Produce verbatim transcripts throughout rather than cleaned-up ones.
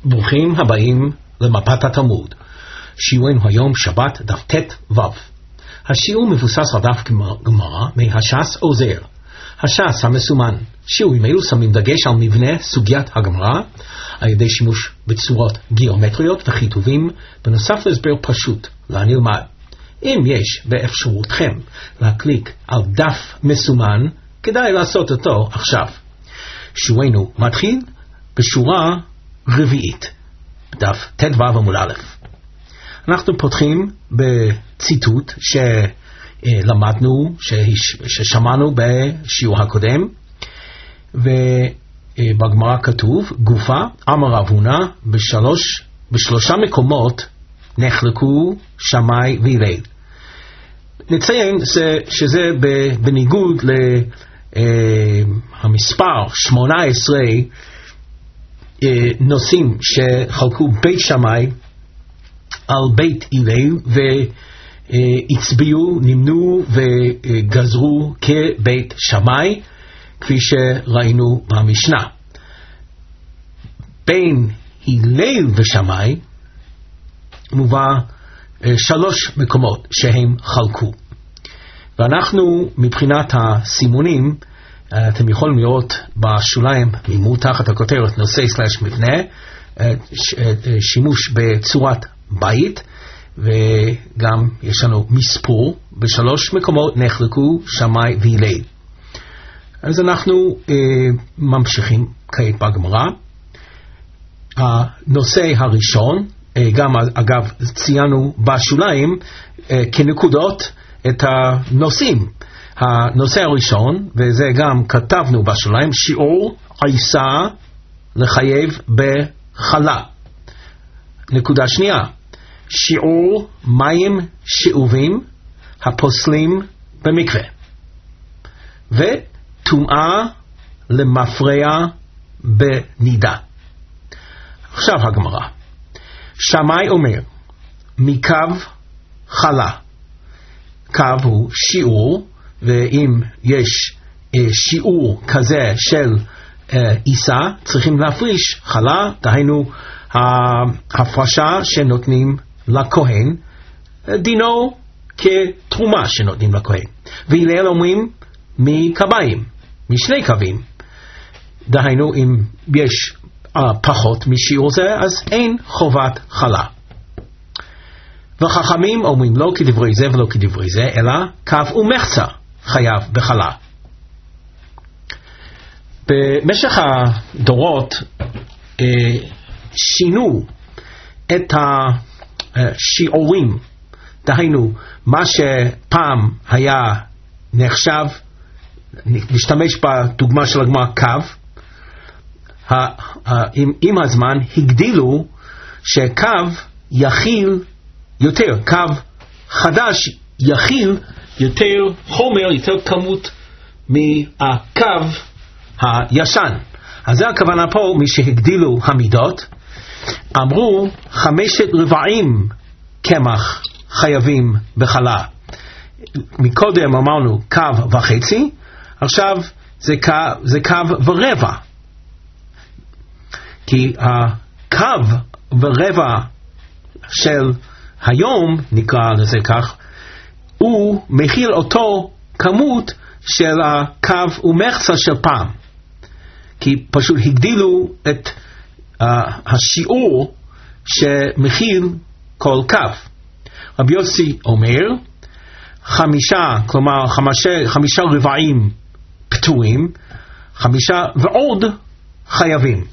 ברוכים הבאים למפת התלמוד. שיעורנו היום שבת דף ט' ו'. השיעור מבוסס על דף גמרא מהש"ס עוזר. הש"ס המסומן. שיעורים אלו שמים דגש על מבנה סוגיית הגמרא על ידי שימוש בצורות גיאומטריות וכיתובים, בנוסף להסבר פשוט לנלמד. אם יש באפשרותכם להקליק על דף מסומן, כדאי לעשות אותו עכשיו. שיעורנו מתחיל בשורה רביעית, דף ט' ו' עמוד א'. אנחנו פותחים בציטוט שלמדנו, ששמענו בשיעור הקודם, ובגמרא כתוב, גופה, אמר רב הונא, בשלוש, בשלושה מקומות נחלקו שמאי והלל. נציין שזה בניגוד למספר שמונה עשרה נושאים שחלקו בית שמאי על בית הלל והצביעו, נמנו וגזרו כבית שמאי, כפי שראינו במשנה. בין הלל ושמאי מובא שלוש מקומות שהם חלקו, ואנחנו מבחינת הסימונים, אתם יכולים לראות בשוליים מימות תחת הכותרת נושא סלש מבנה, שימוש בצורת בית, וגם יש לנו מספור, בשלוש מקומות נחלקו שמאי והלל. אז אנחנו אה, ממשיכים כעת בגמרא. הנושא הראשון, אה, גם אגב ציינו בשוליים אה, כנקודות את הנושאים. הנושא הראשון, וזה גם כתבנו בשוליים, שיעור עיסה לחייב בחלה. נקודה שנייה, שיעור מים שאובים הפוסלים במקרה. וטומאה למפרע בנידה. עכשיו הגמרא. שמאי אומר, מקו חלה. קו הוא שיעור, ואם יש אה, שיעור כזה של אה, עיסה, צריכים להפריש חלה, דהיינו ההפרשה שנותנים לכהן, דינו כתרומה שנותנים לכהן. והלל אומרים מקביים, משני קווים, דהיינו אם יש uh, פחות משיעור זה, אז אין חובת חלה. וחכמים אומרים לא כדברי זה ולא כדברי זה, אלא קו ומחצה חייב בחלה. במשך הדורות אה, שינו את השיעורים, דהיינו מה שפעם היה נחשב, נשתמש בדוגמה של הגמרא קו, עם, עם הזמן הגדילו שקו יכיל יותר, קו חדש יכיל יותר חומר, יותר כמות מהקו הישן. אז זה הכוונה פה, מי שהגדילו המידות, אמרו חמשת רבעים קמח חייבים בחלה. מקודם אמרנו קו וחצי, עכשיו זה קו, זה קו ורבע. כי הקו ורבע של היום, נקרא לזה כך, הוא מכיל אותו כמות של הקו ומחצה של פעם. כי פשוט הגדילו את uh, השיעור שמכיל כל קו. רבי יוסי אומר, חמישה, כלומר חמישה, חמישה רבעים פטורים, חמישה ועוד חייבים.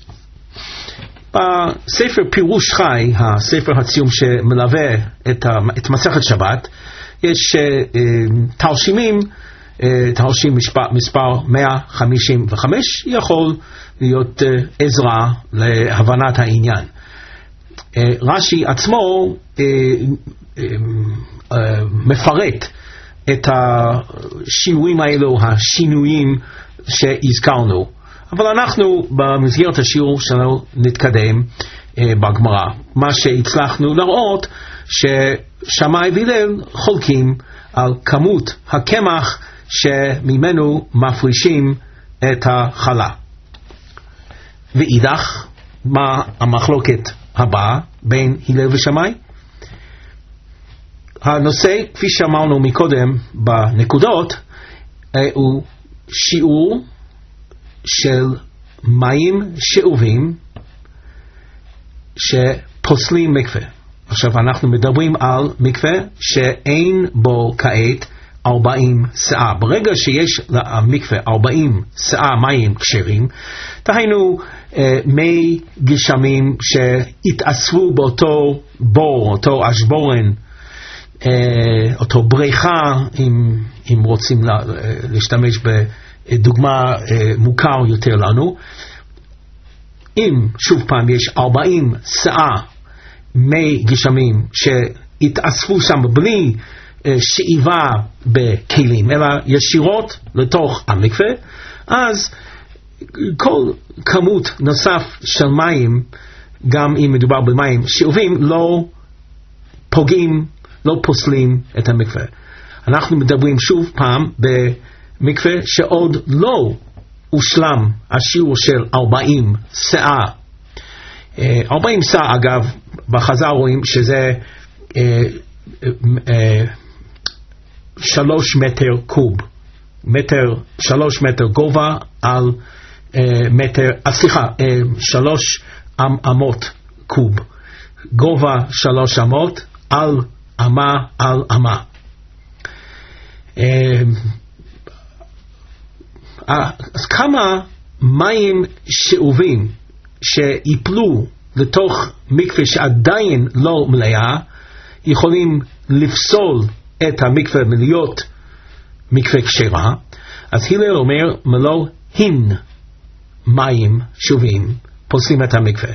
בספר פירוש חי, הספר הציום שמלווה את, ה, את מסכת שבת, יש uh, uh, תרשימים, uh, תרשים מספר, מספר מאה חמישים וחמש, יכול להיות uh, עזרה להבנת העניין. Uh, רש"י עצמו uh, uh, uh, מפרט את השיעורים האלו, השינויים שהזכרנו. אבל אנחנו במסגרת השיעור שלנו נתקדם uh, בגמרא. מה שהצלחנו לראות ששמאי והלל חולקים על כמות הקמח שממנו מפרישים את החלה. ואידך מה המחלוקת הבאה בין הלל ושמאי? הנושא, כפי שאמרנו מקודם בנקודות, הוא שיעור של מים שאובים שפוסלים מקווה. עכשיו אנחנו מדברים על מקווה שאין בו כעת ארבעים שאה. ברגע שיש למקווה ארבעים שאה מים כשרים, דהיינו מי גשמים שהתאספו באותו בור, אותו אשבורן, אותו בריכה, אם, אם רוצים להשתמש בדוגמה מוכר יותר לנו, אם שוב פעם יש ארבעים שאה מי גשמים שהתאספו שם בלי שאיבה בכלים, אלא ישירות לתוך המקווה, אז כל כמות נוסף של מים, גם אם מדובר במים שאובים, לא פוגעים, לא פוסלים את המקווה. אנחנו מדברים שוב פעם במקווה שעוד לא הושלם השיעור של ארבעים שאה. ארבעים שאה, אגב, בחז"ל רואים שזה אה, אה, שלוש מטר קוב, מטר, שלוש מטר גובה על אה, מטר, אה, סליחה, אה, שלוש אמות קוב, גובה שלוש אמות על אמה על אמה. אה, אז כמה מים שאובים שיפלו לתוך מקווה שעדיין לא מלאה יכולים לפסול את המקווה מלהיות מקווה כשרה? אז הלל אומר מלוא הין מים שאובים פוסלים את המקווה.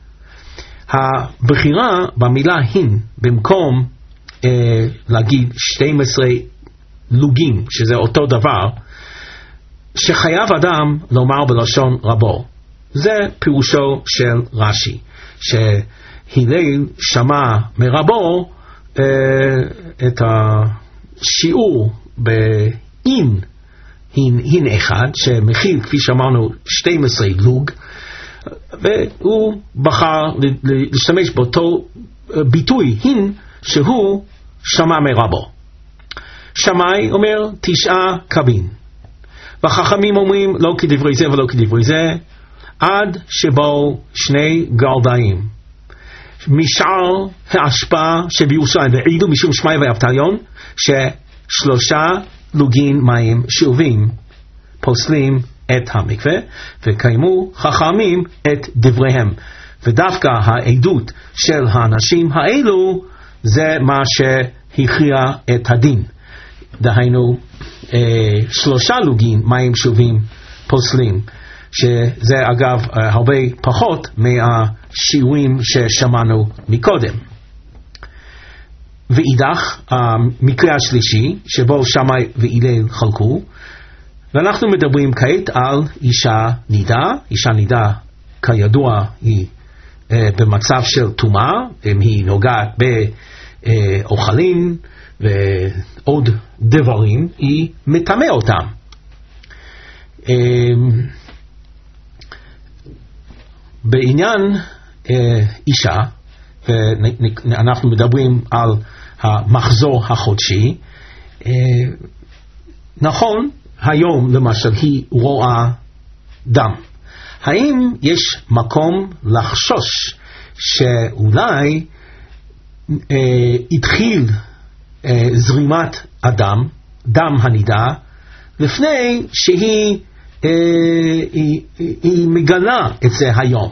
הבחירה במילה הין, במקום אה, להגיד שתים עשרה לוגים, שזה אותו דבר, שחייב אדם לומר בלשון רבו. זה פירושו של רש"י, שהלל שמע מרבו אה, את השיעור באין, הין, הין אחד, שמכיל, כפי שאמרנו, שתים עשרה לוג, והוא בחר להשתמש באותו ביטוי, הין, שהוא שמע מרבו. שמאי אומר תשעה קבין. והחכמים אומרים לא כדברי זה ולא כדברי זה, עד שבו שני גרדאים משאר ההשפעה שבירושלים והעידו משום שמאי ואבטליון ששלושה לוגין מים שאובים פוסלים את המקווה, וקיימו חכמים את דבריהם, ודווקא העדות של האנשים האלו זה מה שהכריע את הדין. דהיינו אה, שלושה לוגין מים שאובים פוסלים, שזה אגב הרבה פחות מהשיעורים ששמענו מקודם. ואידך, המקרה השלישי שבו שמאי והלל חלקו, ואנחנו מדברים כעת על אישה נידה. אישה נידה כידוע היא אה, במצב של טומאה, אם היא נוגעת באוכלים ועוד דברים, היא מטמא אותם. אה, בעניין אה, אישה, ואנחנו מדברים על המחזור החודשי, אה, נכון, היום למשל היא רואה דם. האם יש מקום לחשוש שאולי אה, התחיל אה, זרימת הדם, דם הנידה, לפני שהיא אה, היא, היא מגלה את זה היום?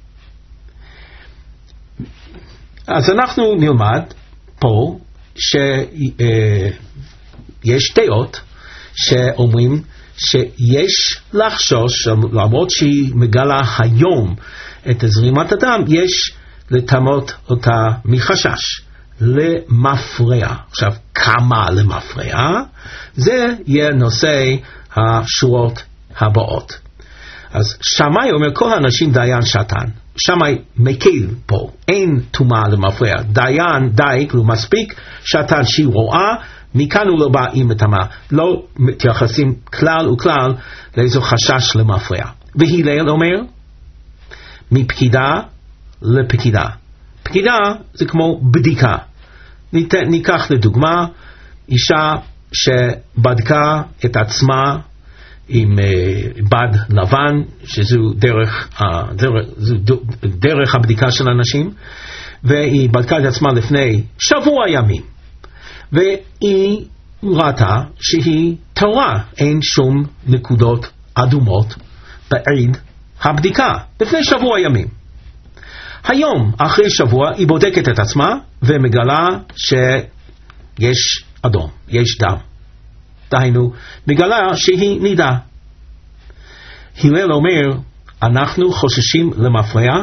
אז אנחנו נלמד פה שיש אה, דעות שאומרים שיש לחשוש, למרות שהיא מגלה היום את זרימת הדם, יש לטמאות אותה מחשש למפרע. עכשיו, כמה למפרע? זה יהיה נושא השורות הבאות. אז שמאי אומר כל האנשים דיין שתן. שמאי מקל פה, אין טומאה למפרע. דיין די, כלומר מספיק שתן שהיא רואה, מכאן הוא לא בא עם מטמא, לא מתייחסים כלל וכלל לאיזו חשש למפרע. והלל אומר, מפקידה לפקידה. פקידה זה כמו בדיקה. ניקח לדוגמה אישה שבדקה את עצמה עם בד לבן, שזו דרך, דרך, דרך הבדיקה של אנשים, והיא בדקה את עצמה לפני שבוע ימים, והיא ראתה שהיא טהורה, אין שום נקודות אדומות בעד הבדיקה לפני שבוע ימים. היום, אחרי שבוע, היא בודקת את עצמה ומגלה שיש אדום, יש דם. דהיינו, מגלה שהיא נידה. הלל אומר, אנחנו חוששים למפרע,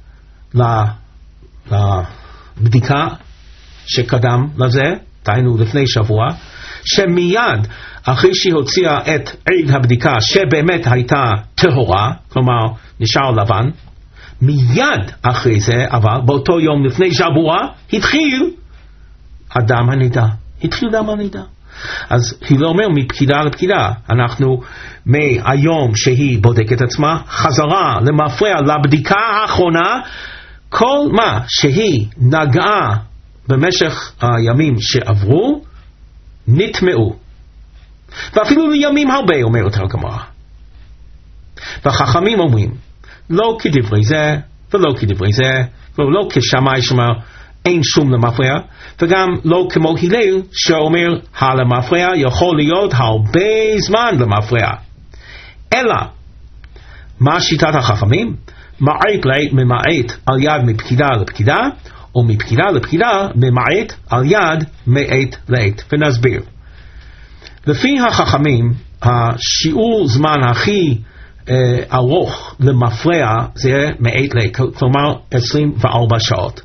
לבדיקה שקדם לזה, דהיינו לפני שבוע, שמיד אחרי שהיא הוציאה את עד הבדיקה שבאמת הייתה טהורה, כלומר נשאר לבן, מיד אחרי זה, אבל באותו יום לפני שבוע, התחיל הדם הנידה. התחיל דם הנידה. אז היא לא אומר מפקידה לפקידה, אנחנו מהיום שהיא בודקת עצמה, חזרה למפרע לבדיקה האחרונה, כל מה שהיא נגעה במשך הימים שעברו, נטמעו. ואפילו לימים הרבה, אומרת הגמרא. והחכמים אומרים, לא כדברי זה, ולא כדברי זה, ולא כשמאי שאומר, אין שום למפרע, וגם לא כמו הלל שאומר, הלמפרע יכול להיות הרבה זמן למפרע. אלא, מה שיטת החכמים? מעט לעת ממעט על יד מפקידה לפקידה, או מפקידה לפקידה ממעט על יד מעת לעת. ונסביר. לפי החכמים, השיעור זמן הכי אה, ארוך למפרע זה מעת לעת, כלומר עשרים וארבע שעות.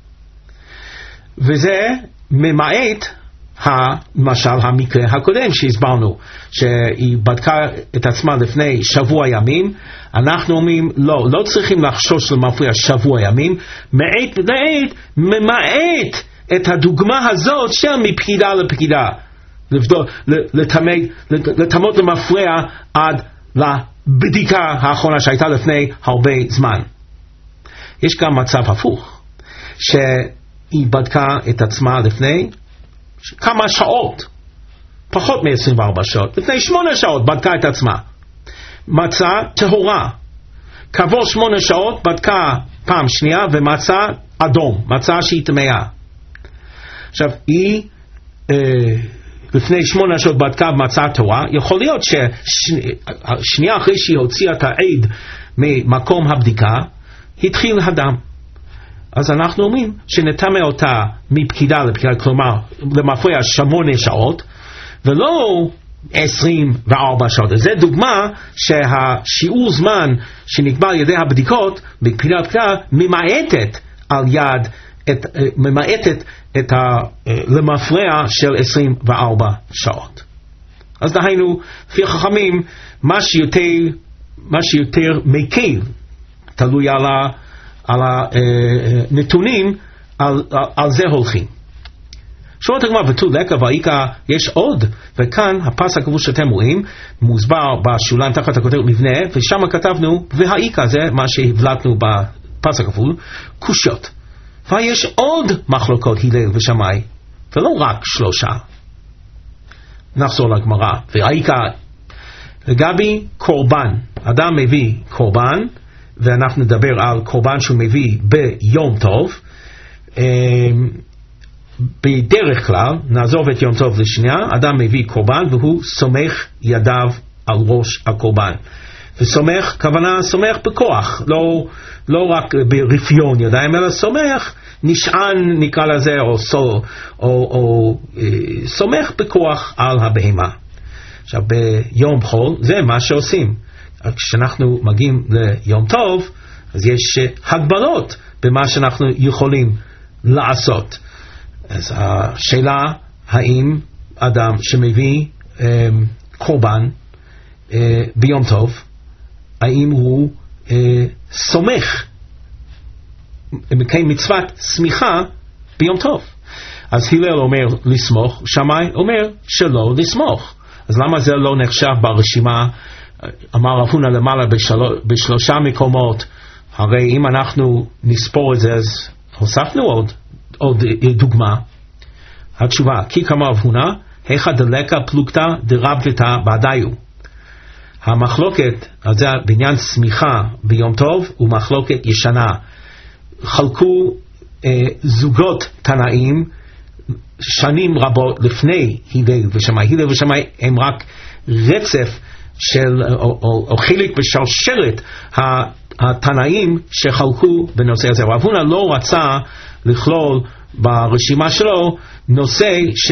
וזה ממעט למשל המקרה הקודם שהסברנו, שהיא בדקה את עצמה לפני שבוע ימים. אנחנו אומרים לא, לא צריכים לחשוש למפרע שבוע ימים, מעט לעת ממעט את הדוגמה הזאת של מפקידה לפקידה, לתמות למפרע עד לבדיקה האחרונה שהייתה לפני הרבה זמן. יש גם מצב הפוך, שהיא בדקה את עצמה לפני כמה שעות, פחות מ-עשרים וארבע שעות, לפני שמונה שעות בדקה את עצמה, מצא טהורה, כעבור שמונה שעות בדקה פעם שנייה ומצא אדום, מצא שהיא טמאה. עכשיו היא אה, לפני שמונה שעות בדקה ומצא טהורה, יכול להיות ששנייה אחרי שהיא הוציאה את העד ממקום הבדיקה, התחיל הדם. אז אנחנו אומרים שנטמא אותה מפקידה לפקידה, כלומר למפרע שמונה שעות, ולא עשרים וארבע שעות. זו דוגמה שהשיעור זמן שנקבע על ידי הבדיקות מפקידה לפקידה ממעטת על יד, את, ממעטת את ה, למפרע של עשרים וארבע שעות. אז דהיינו, לפי החכמים, מה שיותר, מה שיותר מקל, תלוי על ה... על הנתונים, על, על, על זה הולכים. שואלת הגמרא, ותולק, אבל איקה יש עוד, וכאן הפסק הכבול שאתם רואים, מוסבר בשוליים תחת הכותרת מבנה, ושם כתבנו, והאיקה זה מה שהבלטנו בפסק הכבול, קושיות. ויש עוד מחלוקות הלל ושמאי, ולא רק שלושה. נחזור לגמרא, והאיקה, לגבי קורבן, אדם מביא קורבן, ואנחנו נדבר על קורבן שהוא מביא ביום טוב. בדרך כלל, נעזוב את יום טוב לשנייה, אדם מביא קורבן והוא סומך ידיו על ראש הקורבן. וסומך, כוונה סומך בכוח, לא, לא רק ברפיון ידיים, אלא סומך, נשען נקרא לזה, או, או, או, או סומך בכוח על הבהמה. עכשיו ביום חול זה מה שעושים. כשאנחנו מגיעים ליום טוב, אז יש הגבלות במה שאנחנו יכולים לעשות. אז השאלה, האם אדם שמביא אה, קורבן אה, ביום טוב, האם הוא אה, סומך, מקיים מצוות סמיכה ביום טוב? אז הלל אומר לסמוך, שמאי אומר שלא לסמוך. אז למה זה לא נחשב ברשימה? אמר רב הונא למעלה בשלושה מקומות הרי אם אנחנו נספור את זה, אז הוספנו עוד, עוד דוגמה. התשובה, כי כמה רב הונא, היכא דלקא פלוגתא דרבתא בעדיו. המחלוקת, אז זה בעניין סמיכה ביום טוב, ומחלוקת ישנה. חלקו אה, זוגות תנאים, שנים רבות לפני הלל ושמאי. הלל ושמאי הם רק רצף של, או, או, או חלק בשרשרת התנאים שחלקו בנושא הזה. רב הונא לא רצה לכלול ברשימה שלו נושא ש,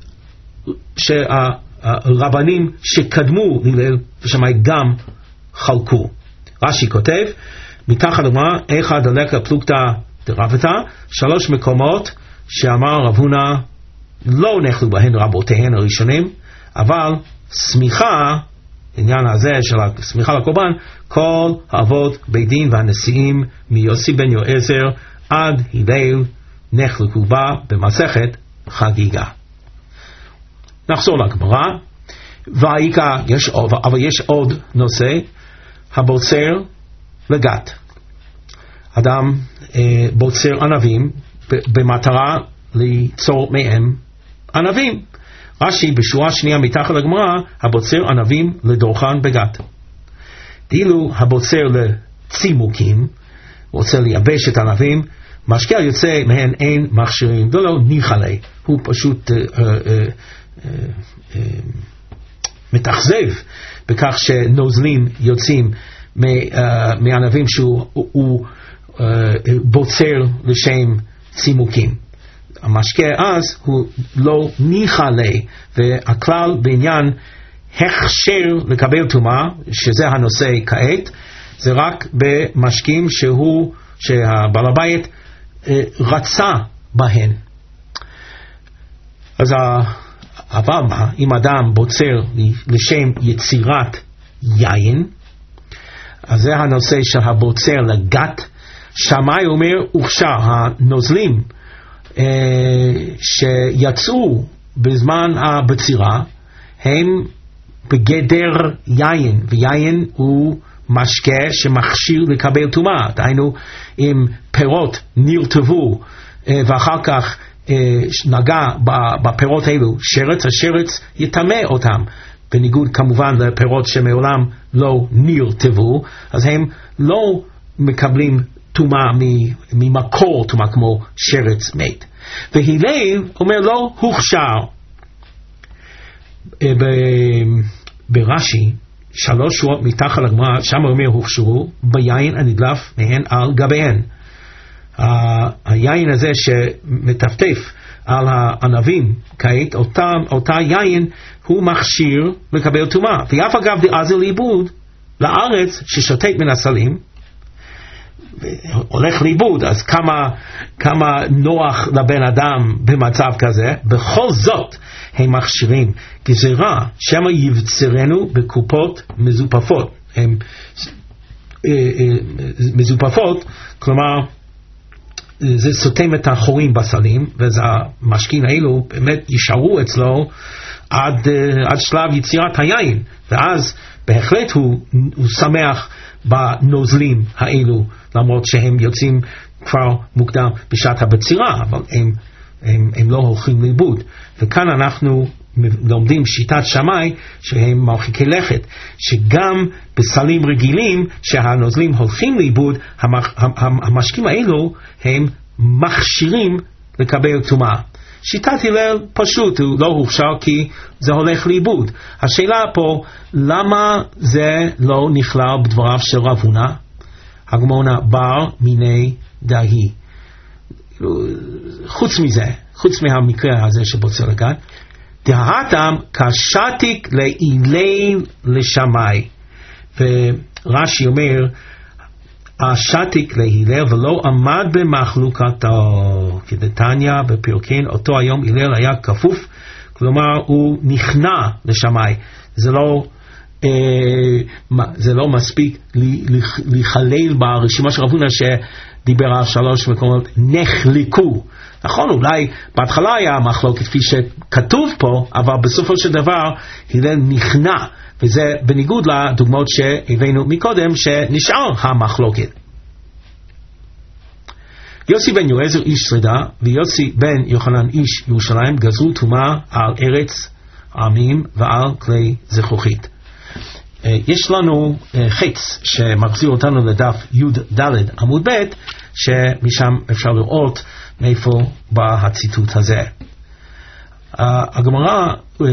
שהרבנים שקדמו הלל ושמאי גם חלקו. רש"י כותב, מתחת לגמרא, היכא דלקא פלוגתא דרבתא, שלוש מקומות שאמר רב הונא לא נחלו בהן רבותיהן הראשונים, אבל סמיכה, עניין הזה של הסמיכה לקורבן, כל האבות בית דין והנשיאים מיוסי בן יועזר עד הלל נחלקו בה במסכת חגיגה. נחזור לגמרא, והעיקר יש עוד, אבל יש עוד נושא, הבוצר לגת. אדם אה, בוצר ענבים במטרה ליצור מהם ענבים. רש"י בשורה שנייה מתחת לגמרא, הבוצר ענבים לדורכן בגת. דילו הבוצר לצימוקים, רוצה לייבש את הענבים, משקה יוצא מהן אין מכשירים, לא לא ניחלה, הוא פשוט אה, אה, אה, אה, מתאכזב בכך שנוזלים יוצאים מענבים שהוא הוא, uh, בוצר לשם צימוקים. המשקה אז הוא לא ניחלה, והכלל בעניין הכשר לקבל טומאה, שזה הנושא כעת, זה רק במשקים שהוא, שהבעל הבית uh, רצה בהן. אז אבל מה, אם אדם בוצר לשם יצירת יין, אז זה הנושא של הבוצר לגת. שמאי אומר הוכשר, הנוזלים אה, שיצאו בזמן הבצירה הם בגדר יין, ויין הוא משקה שמכשיר לקבל טומאה. דהיינו אם פירות נרטבו אה, ואחר כך אה, נגע בפירות האלו שרץ, השרץ יטמא אותם, בניגוד כמובן לפירות שמעולם לא נרטבו, אז הם לא מקבלים טומאה ממקור טומאה כמו שרץ מת. והלל אומר לא הוכשר. ברש"י שלוש שורות מתחת לגמרא, שם אומר הוכשרו ביין הנדלף מהן על גביהן. היין הזה שמטפטף על הענבים כעת, אותה, אותה יין הוא מכשיר לקבל טומאה. ואף אגב דעזר לאיבוד לארץ ששותת מן הסלים הולך לאיבוד, אז כמה, כמה נוח לבן אדם במצב כזה. בכל זאת הם מכשירים גזירה שמא יבצרנו בקופות מזופפות. הם אה, אה, מזופפות, כלומר זה סותם את החורים בסלים, ואז המשקים האלו באמת יישארו אצלו עד, עד שלב יצירת היין, ואז בהחלט הוא, הוא שמח בנוזלים האלו, למרות שהם יוצאים כבר מוקדם בשעת הבצירה, אבל הם, הם, הם לא הולכים לאיבוד. וכאן אנחנו לומדים שיטת שמאי שהם מרחיקי לכת, שגם בסלים רגילים שהנוזלים הולכים לאיבוד, המשקים האלו הם מכשירים לקבל טומאה. שיטת הלל פשוט, הוא לא הוכשר כי זה הולך לאיבוד. השאלה פה, למה זה לא נכלל בדבריו של רב הונא? הגמרא בר מיני דהי. חוץ מזה, חוץ מהמקרה הזה שבוצר לגת, דהתם כשתיק להלל לשמאי. ורש"י אומר, השתיק להלל ולא עמד במחלוקתו, כדתניא בפרקין, אותו היום הלל היה כפוף, כלומר הוא נכנע לשמאי. זה לא, אה, זה לא מספיק להיכלל ברשימה של רב הונא שדיבר על שלוש מקומות נחלקו. נכון, אולי בהתחלה היה מחלוקת כפי שכתוב פה, אבל בסופו של דבר הלל נכנע, וזה בניגוד לדוגמאות שהבאנו מקודם שנשאר המחלוקת. יוסי בן יועזר איש שרידה ויוסי בן יוחנן איש ירושלים גזרו טומאה על ארץ עמים ועל כלי זכוכית. יש לנו חץ שמחזיר אותנו לדף י' ד' עמוד ב', שמשם אפשר לראות מאיפה בא הציטוט הזה. הגמרא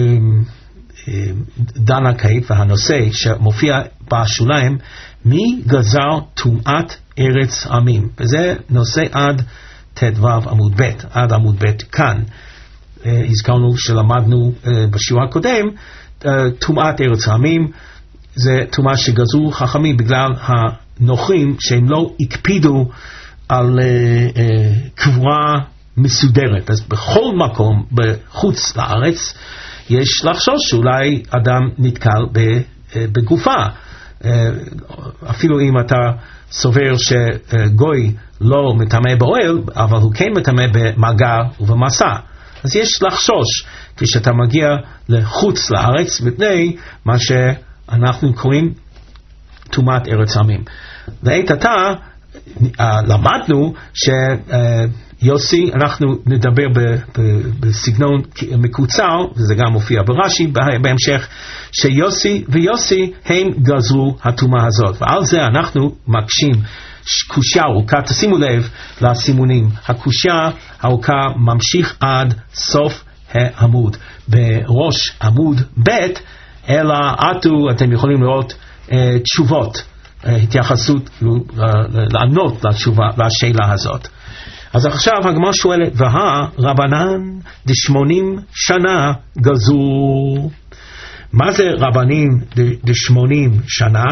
דנה כעת, והנושא שמופיע בשוליים, מי גזר טומאת ארץ עמים, וזה נושא עד ת' עמוד ב', עד עמוד ב' כאן. הזכרנו שלמדנו בשיעור הקודם, טומאת ארץ העמים זה טומאה שגזרו חכמים בגלל הנוכרים שהם לא הקפידו על קבורה מסודרת. אז בכל מקום בחוץ לארץ יש לחשוש שאולי אדם נתקל בגופה, אפילו אם אתה סובר שגוי לא מטמא באוהל, אבל הוא כן מטמא במגע ובמסע. אז יש לחשוש כשאתה מגיע לחוץ לארץ מפני מה שאנחנו קוראים טומאת ארץ עמים. לעת עתה למדנו שיוסי, אנחנו נדבר בסגנון מקוצר, וזה גם מופיע ברש"י בהמשך, שיוסי ויוסי הם גזרו הטומאה הזאת, ועל זה אנחנו מקשים קושיה ארוכה. תשימו לב לסימונים, הקושיה הארוכה ממשיך עד סוף העמוד. בראש עמוד ב' אלא עטו אתם יכולים לראות אה, תשובות, אה, התייחסות לענות לתשובה, לשאלה הזאת. אז עכשיו הגמרא שואלת, והה רבנן דשמונים שנה גזרו. מה זה רבנים דשמונים שנה?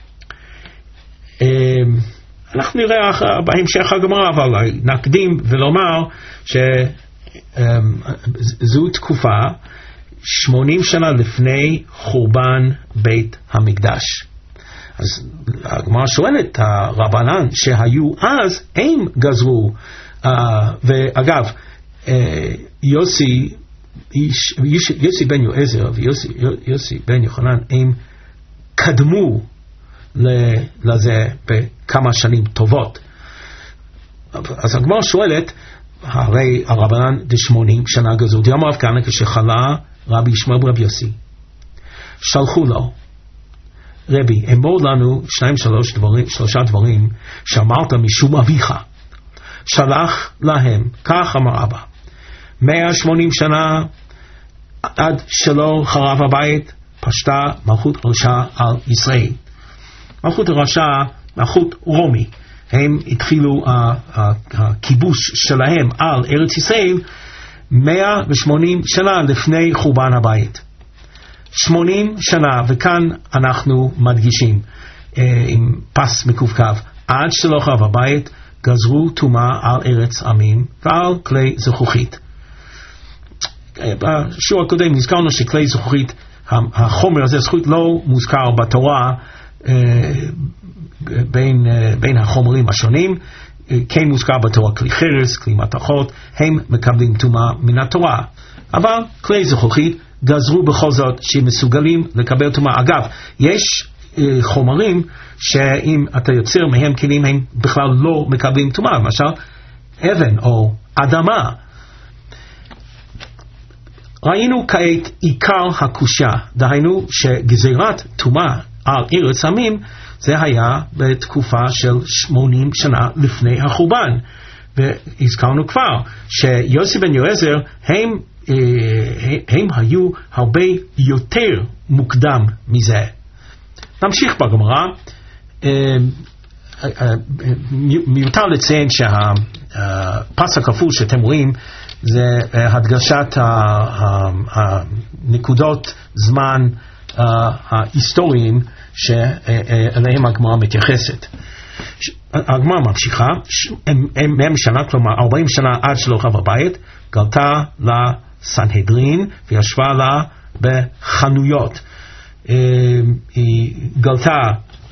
אה, אנחנו נראה בהמשך הגמרא, אבל נקדים ולומר שזו תקופה שמונים שנה לפני חורבן בית המקדש. אז הגמרא שואלת, הרבנן שהיו אז הם גזרו, ואגב יוסי יוסי בן יועזר ויוסי יוסי בן יוחנן הם קדמו לזה בכמה שנים טובות. אז הגמרא שואלת, הרי הרבנן דשמונים שנה גזרו. דיום רב כהנא כשחלה רבי ישמעאל ברבי יוסי, שלחו לו, רבי אמור לנו שניים שלוש דברים, שלושה דברים שאמרת משום אביך. שלח להם, כך אמר אבא, מאה ושמונים שנה עד שלא חרב הבית פשטה מלכות רשע על ישראל. מלכות הרשע, מלכות רומי, הם התחילו הכיבוש שלהם על ארץ ישראל מאה ושמונים שנה לפני חורבן הבית. שמונים שנה, וכאן אנחנו מדגישים עם פס מקווקו, עד שלא חרב הבית גזרו טומאה על ארץ עמים ועל כלי זכוכית. בשיעור הקודם נזכרנו שכלי זכוכית, החומר הזה זכוכית לא מוזכר בתורה בין, בין החומרים השונים, כן מוזכר בתורה כלי חרס, כלי מתכות, הם מקבלים טומאה מן התורה. אבל כלי זכוכית גזרו בכל זאת שמסוגלים לקבל טומאה. אגב, יש חומרים שאם אתה יוצר מהם כלים הם בכלל לא מקבלים טומאה, למשל אבן או אדמה. ראינו כעת עיקר הקושיה, דהיינו שגזירת טומאה על ארץ עמים זה היה בתקופה של שמונים שנה לפני החורבן, והזכרנו כבר שיוסי בן יועזר הם, הם היו הרבה יותר מוקדם מזה. נמשיך בגמרא. מיותר לציין שהפס הכפול שאתם רואים זה הדגשת הנקודות זמן ההיסטוריים שאליהם הגמרא מתייחסת. הגמרא ממשיכה, מאה שנה, כלומר ארבעים שנה עד שלא חרב הבית, גלתה לסנהדרין וישבה לה בחנויות. היא גלתה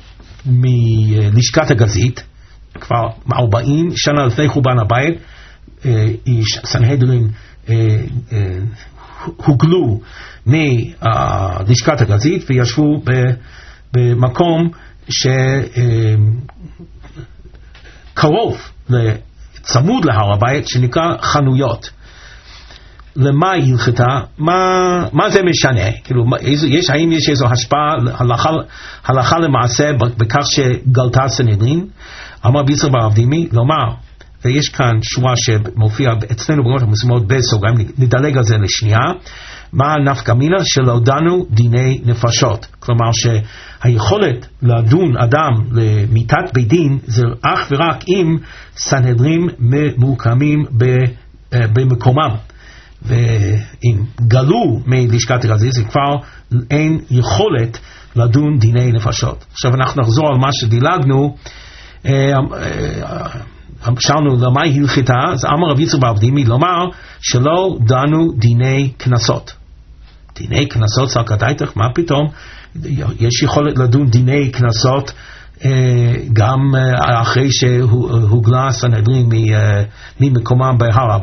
מלשכת הגזית, כבר ארבעים שנה לפני חורבן הבית, סנהדרין הוגלו מלשכת הגזית וישבו במקום שקרוב צמוד להר הבית, שנקרא חנויות. למה היא הלכתה? מה, מה זה משנה? כאילו, יש, האם יש איזו השפעה הלכה, הלכה למעשה בכך שגלתה סנהדרין? אמר רבי יצחק בר אבדימי, לומר, ויש כאן שורה שמופיעה אצלנו בגמרות המסומות בסוגריים, נדלג על זה לשנייה, מה נפקא מינה? שלא דנו דיני נפשות. כלומר שהיכולת לדון אדם למיתת בית דין זה אך ורק אם סנהדרין ממוקמים במקומם. ואם גלו מלשכת הגזית, זה כבר אין יכולת לדון דיני נפשות. עכשיו אנחנו נחזור על מה שדילגנו. שאלנו למה היא הלכתה, אז אמר רבי יצחק בר אבדימי לומר שלא דנו דיני כנסות. דיני כנסות סלקתייתך, מה פתאום? יש יכולת לדון דיני כנסות גם אחרי שהוגלה סנהדרין ממקומם בהר,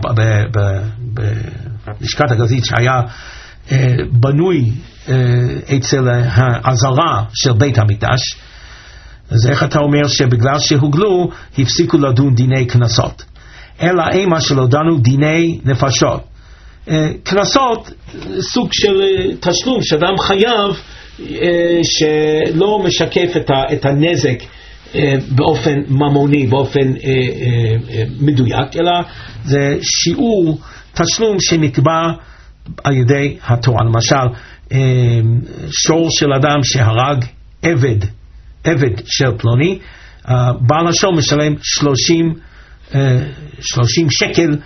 בלשכת הגזית שהיה בנוי אצל העזרה של בית המקדש. אז איך אתה אומר שבגלל שהוגלו הפסיקו לדון דיני כנסות? אלא אימה שלא דנו דיני נפשות. כנסות סוג של תשלום שאדם חייב שלא משקף את הנזק באופן ממוני, באופן מדויק, אלא זה שיעור תשלום שנקבע על ידי התורה. למשל, שור של אדם שהרג עבד, עבד של פלוני, בעל השור משלם שלושים, שלושים שקל,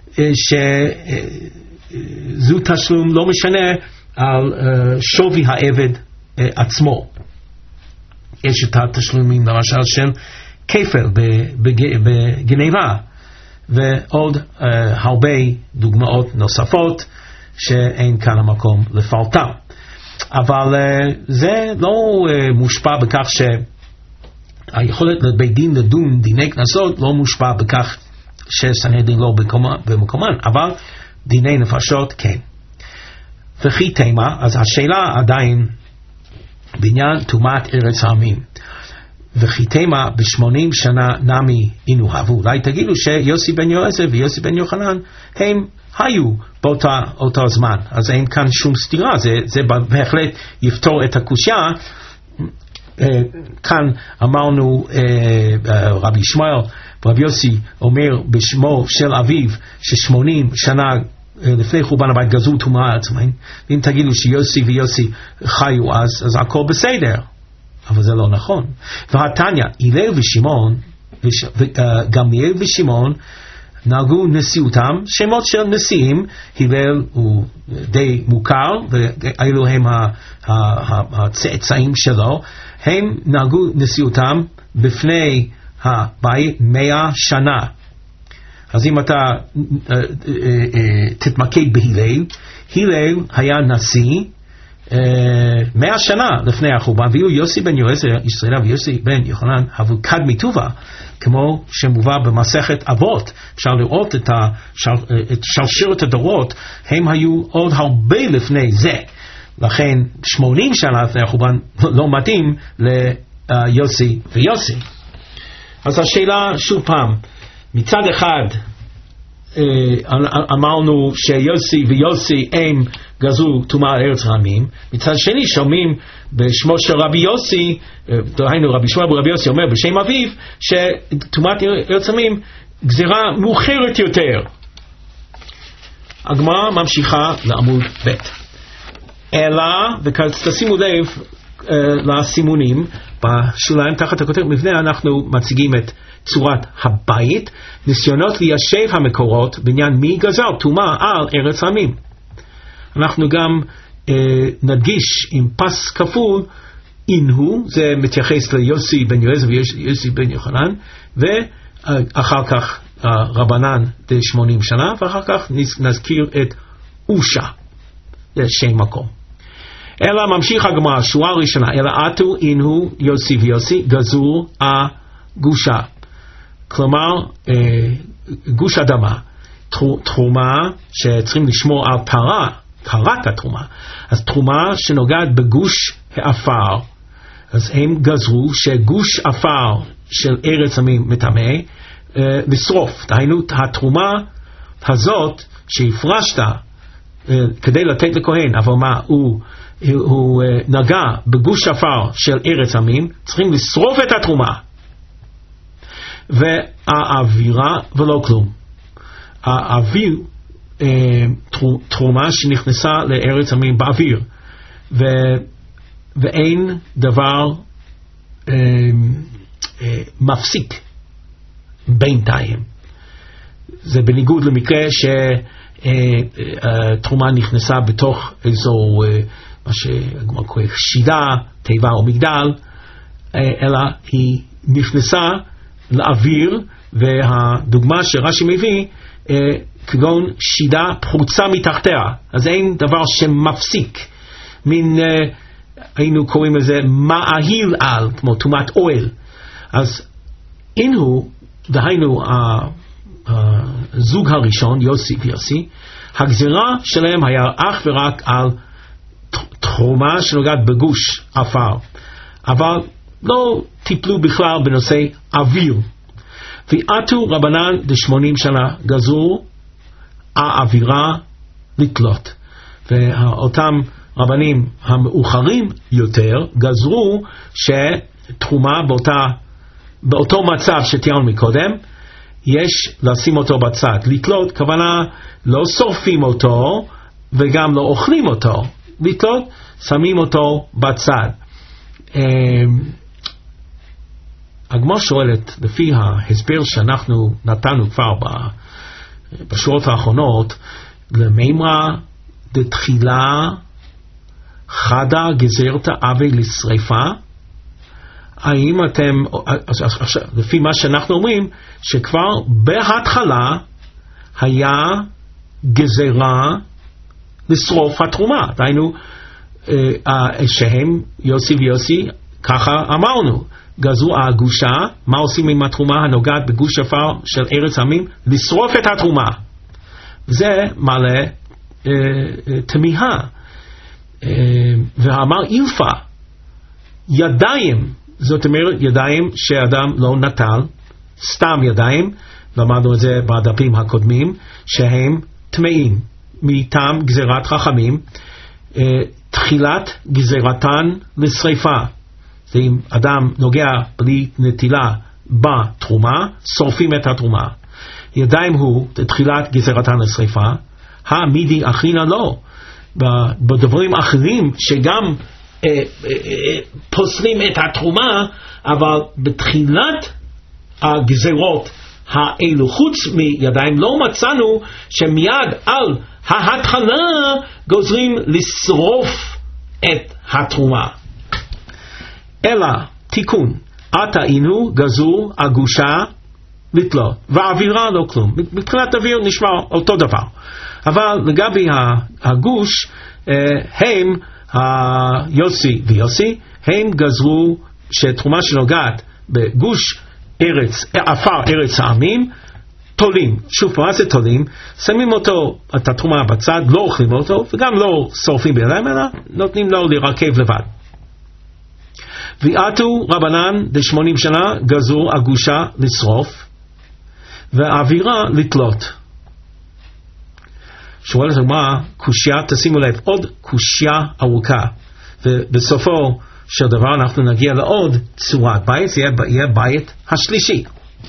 שזו תשלום לא משנה על שווי העבד עצמו. יש את התשלומים למשל של כפל בגניבה, ועוד הרבה דוגמאות נוספות שאין כאן המקום לפרטם. אבל זה לא מושפע בכך שהיכולת לבית דין לדון דיני כנסות לא מושפע בכך שסנהדרין לא במקומן, אבל דיני נפשות כן. וכי תימה, אז השאלה עדיין בעניין טומאת ארץ העמים. וכי תימה בשמונים שנה נמי אינוהבו. אולי תגידו שיוסי בן יועזר ויוסי בן יוחנן הם היו באותה אותו זמן. אז אין כאן שום סתירה, זה, זה בהחלט יפתור את הקושיה. כאן אמרנו רבי שמואל ורבי יוסי אומר בשמו של אביו ששמונים שנה לפני חורבן הבית גזרו טומאה עצמם, ואם תגידו שיוסי ויוסי חיו אז, אז הכל בסדר, אבל זה לא נכון. והתניא, הלל ושמעון, גמליאל ושמעון נהגו נשיאותם, שמות של נשיאים, הלל הוא די מוכר, ואלו הם הצאצאים שלו, הם נהגו נשיאותם בפני הבית מאה שנה. אז אם אתה uh, uh, uh, תתמקד בהלל, הלל היה נשיא uh, מאה שנה לפני החורבן, ואילו יוסי בן יועזר ישראל ויוסי בן יוחנן היו קדמי טובה, כמו שמובא במסכת אבות. אפשר לראות את, השל, את שרשרת הדורות, הם היו עוד הרבה לפני זה. לכן שמונים שנה לפני החורבן לא מתאים ליוסי ויוסי. אז השאלה שוב פעם, מצד אחד אמרנו שיוסי ויוסי הם גזרו טומאה ארץ העמים, מצד שני שומעים בשמו של רבי יוסי, דהיינו רבי שמואל ורבי יוסי אומר בשם אביו שטומאת ארץ העמים גזירה מאוחרת יותר. הגמרא ממשיכה לעמוד ב' אלא, ותשימו לב uh, לסימונים בשוליים תחת הכותרת מבנה, אנחנו מציגים את צורת הבית, ניסיונות ליישב המקורות בעניין מי גזר טומאה על ארץ העמים. אנחנו גם uh, נדגיש עם פס כפול אינהו, זה מתייחס ליוסי בן יועזר ויוסי בן יוחנן, ואחר כך uh, רבנן ל-שמונים שנה, ואחר כך נזכיר את אושה, זה שם מקום. אלא ממשיך הגמרא, שורה ראשונה, אלא עטו אינהו יוסי ויוסי גזור הגושה. כלומר, גוש אדמה, תרומה שצריכים לשמור על טהרה, טהרת התרומה. אז תרומה שנוגעת בגוש האפר, אז הם גזרו שגוש אפר של ארץ עמים מטמא, אה, לשרוף. דהיינו, התרומה הזאת שהפרשת אה, כדי לתת לכהן, אבל מה, הוא, הוא, הוא אה, נגע בגוש שפר של ארץ עמים, צריכים לשרוף את התרומה. והאווירה ולא כלום. האוויר, אה, תרומה שנכנסה לארץ עמים באוויר, ו, ואין דבר אה, אה, מפסיק בינתיים. זה בניגוד למקרה שתרומה נכנסה בתוך איזו, מה שהגמרא קורא שידה, תיבה או מגדל, אלא היא נכנסה לאוויר, והדוגמה שרש"י מביא, כגון שידה פרוצה מתחתיה, אז אין דבר שמפסיק, מין, היינו קוראים לזה מאהיל על, כמו תומת אוהל. אז אין הוא, דהיינו הזוג הראשון, יוסי ויוסי, הגזירה שלהם היה אך ורק על תרומה שנוגעת בגוש עפר, אבל לא טיפלו בכלל בנושא אוויר. ועתו רבנן לשמונים שנה גזרו האווירה לתלות, ואותם רבנים המאוחרים יותר גזרו שתרומה באותה, באותו מצב שתיארנו מקודם, יש לשים אותו בצד. לתלות, כוונה לא שורפים אותו וגם לא אוכלים אותו. לתלות, שמים אותו בצד. הגמרא שואלת, לפי ההסבר שאנחנו נתנו כבר בשורות האחרונות, למימרא דתחילה חדה גזירתא הוה לשריפה, האם אתם, לפי מה שאנחנו אומרים, שכבר בהתחלה היה גזירה לשרוף התרומה, דהיינו שהם יוסי ויוסי, ככה אמרנו, גזרו הגושה, מה עושים עם התרומה הנוגעת בגוש שפר של ארץ עמים? לשרוף את התרומה. זה מעלה אה, אה, תמיהה. אה, ואמר אילפה, ידיים, זאת אומרת ידיים שאדם לא נטל, סתם ידיים, למדנו את זה בדפים הקודמים, שהם טמאים, מטעם גזירת חכמים, אה, תחילת גזירתן לשריפה. זה אם אדם נוגע בלי נטילה בתרומה, שורפים את התרומה. ידיים הוא תחילת גזירתן לשריפה, המידי אחינה לא. בדברים אחרים שגם אה, אה, אה, פוסלים את התרומה, אבל בתחילת הגזירות האלו, חוץ מידיים, לא מצאנו שמיד על ההתחלה גוזרים לשרוף את התרומה. אלא תיקון, עתה אינו גזור הגושה לתלות, והאווירה לא כלום. מבחינת אוויר נשמע אותו דבר, אבל לגבי הגוש, הם, יוסי ויוסי, הם גזרו שתרומה שנוגעת בגוש ארץ, עפר ארץ העמים, תולים. שוב, מה זה תולים? שמים אותו, את התרומה בצד, לא אוכלים אותו, וגם לא שורפים בידיים, אלא נותנים לו לרכב לבד. ועתו רבנן לשמונים שנה גזרו הגושה לשרוף, והאווירה לתלות. שואלת הגמרא, קושיה, תשימו לב, עוד קושיה ארוכה, ובסופו של דבר אנחנו נגיע לעוד צורת בית, זה יהיה בית השלישי.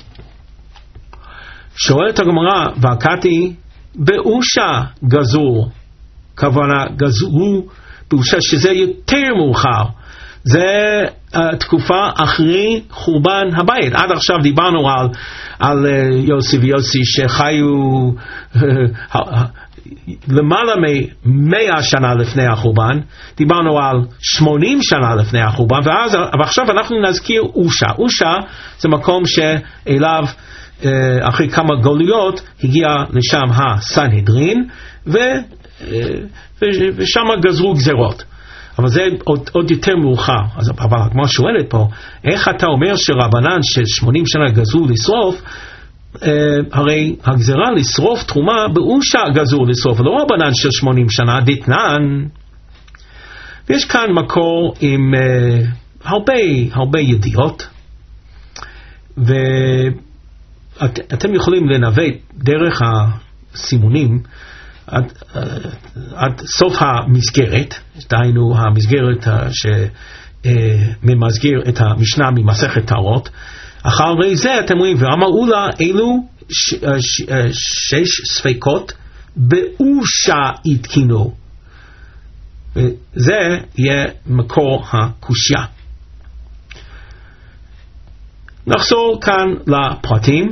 שואלת הגמרא, והקתי באושה גזור, כוונה גזרו באושה, שזה יותר מאוחר, זה uh, תקופה אחרי חורבן הבית. עד עכשיו דיברנו על, על uh, יוסי ויוסי שחיו uh, uh, למעלה מ-מאה שנה לפני החורבן, דיברנו על שמונים שנה לפני החורבן, ואז, ועכשיו אנחנו נזכיר אושה. אושה זה מקום שאליו uh, אחרי כמה גוליות הגיע לשם הסנהדרין, ו, uh, ושם גזרו גזרות. אבל זה עוד, עוד יותר מאוחר. אז, אבל כמו שואלת פה, איך אתה אומר שרבנן של שמונים שנה גזרו לשרוף, אה, הרי הגזרה לשרוף תרומה באושה גזרו לשרוף, ולא רבנן של שמונים שנה, דתנן. ויש כאן מקור עם אה, הרבה, הרבה ידיעות, את, אתם יכולים לנווט דרך הסימונים עד, עד סוף המסגרת, דהיינו המסגרת שממסגר את המשנה ממסכת טהרות. אחרי זה אתם רואים, ואמרו לה אלו ש, ש, שש ספקות באושה התקינו. זה יהיה מקור הקושיה. נחזור כאן לפרטים,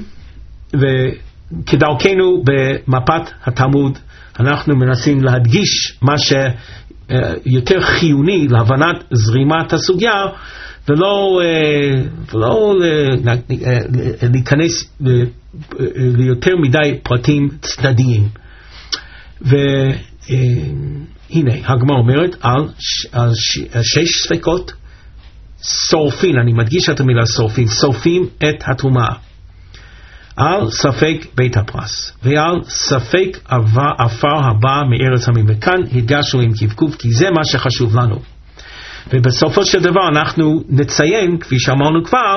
וכדרכנו במפת התלמוד אנחנו מנסים להדגיש מה שיותר חיוני להבנת זרימת הסוגיה, ולא, ולא להיכנס ליותר מדי פרטים צדדיים. והנה הגמרא אומרת על, על שש ספקות שורפין, אני מדגיש את המילה שורפין, שורפים את התרומה, על ספק בית הפרס ועל ספק עפר הבא מארץ עמים. וכאן הדגשנו עם קבקוב כי זה מה שחשוב לנו. ובסופו של דבר אנחנו נציין, כפי שאמרנו כבר,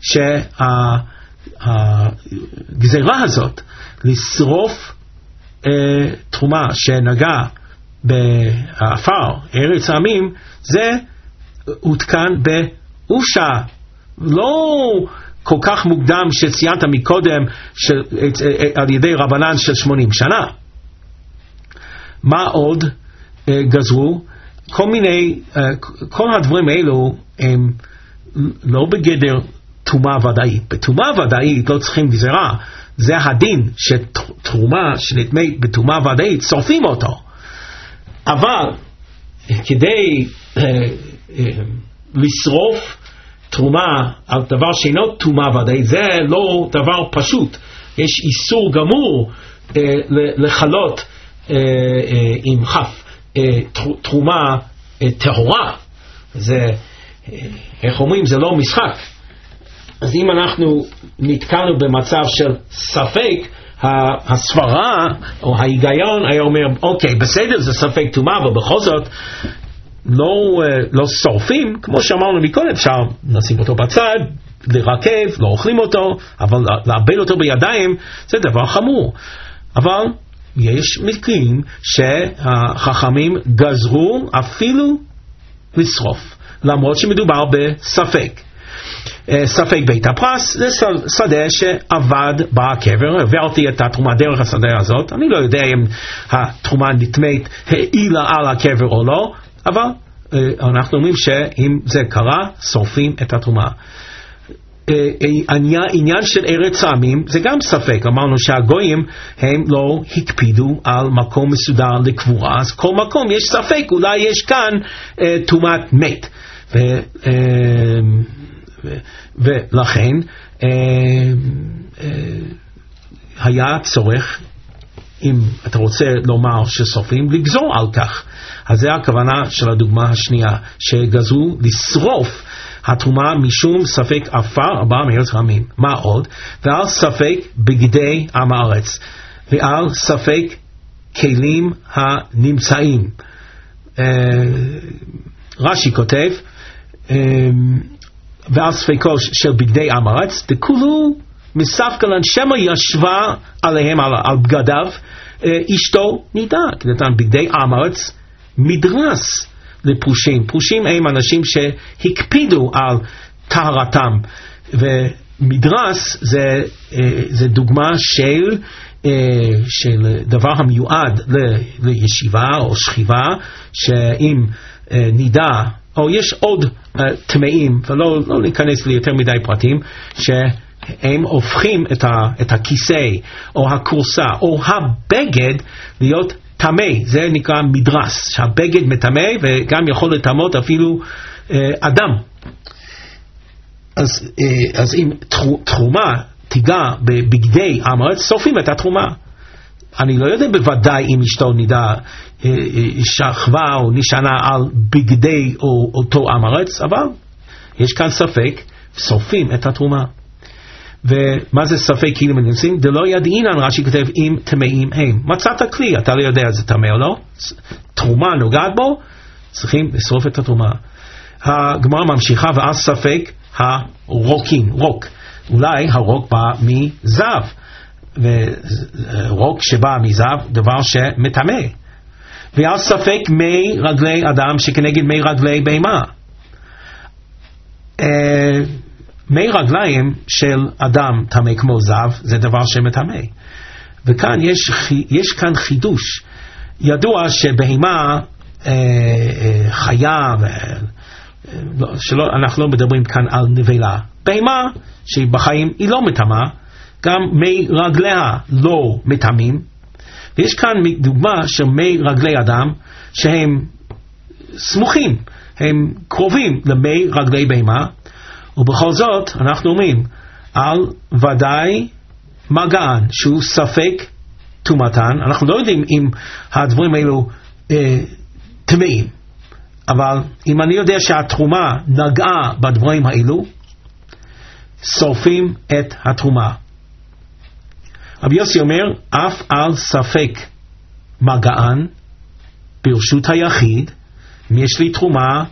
שהגזירה הזאת לשרוף אה, תרומה שנגע בעפר ארץ העמים, זה הותקן באושה, לא כל כך מוקדם שציינת מקודם של, על ידי רבנן של שמונים שנה. מה עוד אה, גזרו? כל מיני, כל הדברים האלו הם לא בגדר תרומה ודאית. בתרומה ודאית לא צריכים גזירה. זה הדין שתרומה שנטמאת בתרומה ודאית שורפים אותו. אבל כדי אה, אה, לשרוף תרומה על דבר שאינו תרומה ודאית, זה לא דבר פשוט. יש איסור גמור אה, לחלות אה, אה, עם חף. תרומה טהורה. זה, איך אומרים, זה לא משחק. אז אם אנחנו נתקענו במצב של ספק, הסברה או ההיגיון היה אומר, אוקיי, בסדר, זה ספק תרומה, אבל בכל זאת לא, לא שורפים, כמו שאמרנו מקודם, אפשר נשים אותו בצד, לרכב, לא אוכלים אותו, אבל לאבד אותו בידיים זה דבר חמור. אבל יש מקרים שהחכמים גזרו אפילו לשרוף, למרות שמדובר בספק. ספק בית הפרס זה שדה שעבד בקבר, העברתי את התרומה דרך השדה הזאת, אני לא יודע אם התרומה נטמאת העילה על הקבר או לא, אבל אנחנו אומרים שאם זה קרה, שורפים את התרומה. העניין של ארץ העמים זה גם ספק. אמרנו שהגויים הם לא הקפידו על מקום מסודר לקבורה, אז כל מקום יש ספק, אולי יש כאן תרומת מת, ו, ו, ולכן היה צורך, אם אתה רוצה לומר ששורפים, לגזור על כך. אז זה הכוונה של הדוגמה השנייה, שגזרו לשרוף התרומה משום ספק עפר הבא מארץ העמים. מה עוד? ועל ספק בגדי עם הארץ, ועל ספק כלים הנמצאים. רש"י כותב, ועל ספקו של בגדי עם הארץ, דכולו מספקלן שמא ישבה עליהם על, על בגדיו אשתו נידה. כדתן בגדי עם הארץ מדרס לפרושים. פרושים הם אנשים שהקפידו על טהרתם, ומדרס זה, זה דוגמה של, של דבר המיועד לישיבה או שכיבה, שאם נידה, או יש עוד טמאים, ולא לא ניכנס ליותר מדי פרטים, שהם הופכים את, ה, את הכיסא או הכורסה או הבגד להיות טמא. זה נקרא מדרס, שהבגד מטמא וגם יכול לטמאות אפילו אה, אדם. אז, אה, אז אם תרומה תיגע בבגדי עם הארץ, שורפים את התרומה. אני לא יודע בוודאי אם אשתו נידה אה, שכבה או נשענה על בגדי או אותו עם הארץ, אבל יש כאן ספק, שורפים את התרומה. ומה זה ספק כאילו מנסים? דלא ידעינן, רש"י כותב, אם טמאים הם. מצאת כלי, אתה לא יודע זה טמא או לא, תרומה נוגעת בו, צריכים לשרוף את התרומה. הגמרא ממשיכה, ועל ספק הרוקין, רוק, אולי הרוק בא מזב, ורוק שבא מזב דבר שמטמא. ועל ספק מי רגלי אדם שכנגד מי רגלי בהמה. מי רגליים של אדם טמא כמו זב זה דבר שמטמא. וכאן יש, יש כאן חידוש. ידוע שבהמה אה, אה, חיה, ו, שלא, אנחנו לא מדברים כאן על נבלה. בהמה שהיא בחיים היא לא מטמאה, גם מי רגליה לא מטמאים. ויש כאן דוגמה של מי רגלי אדם שהם סמוכים, הם קרובים למי רגלי בהמה, ובכל זאת אנחנו אומרים על ודאי מגען שהוא ספק תומתן. אנחנו לא יודעים אם הדברים האלו אה, טמאים, אבל אם אני יודע שהתרומה נגעה בדברים האלו, שורפים את התרומה. רבי יוסי אומר, אף על ספק מגען ברשות היחיד, אם יש לי תרומה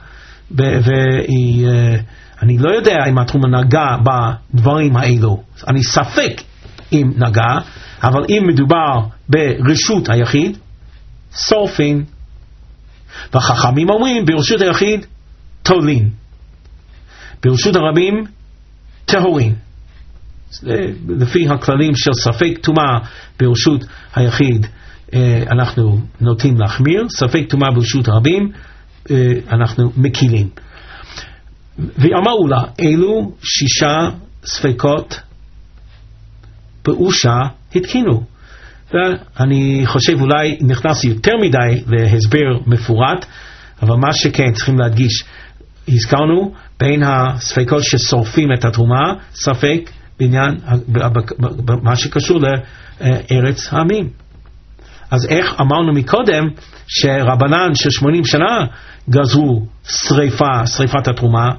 ואני לא יודע אם התרומה נגעה בדברים האלו, אני ספק אם נגע, אבל אם מדובר ברשות היחיד, שורפים. והחכמים אומרים, ברשות היחיד תולים, ברשות הרבים טהורים. לפי הכללים של ספק טומאה ברשות היחיד אנחנו נוטים להחמיר, ספק טומאה ברשות הרבים אנחנו מקילים. ואמרו לה, אלו שישה ספקות באושה התקינו. ואני חושב אולי נכנס יותר מדי להסבר מפורט, אבל מה שכן צריכים להדגיש, הזכרנו בין הספקות ששורפים את התרומה, ספק בעניין מה שקשור לארץ העמים. אז איך אמרנו מקודם שרבנן של שמונים שנה גזרו שריפה, שריפת התרומה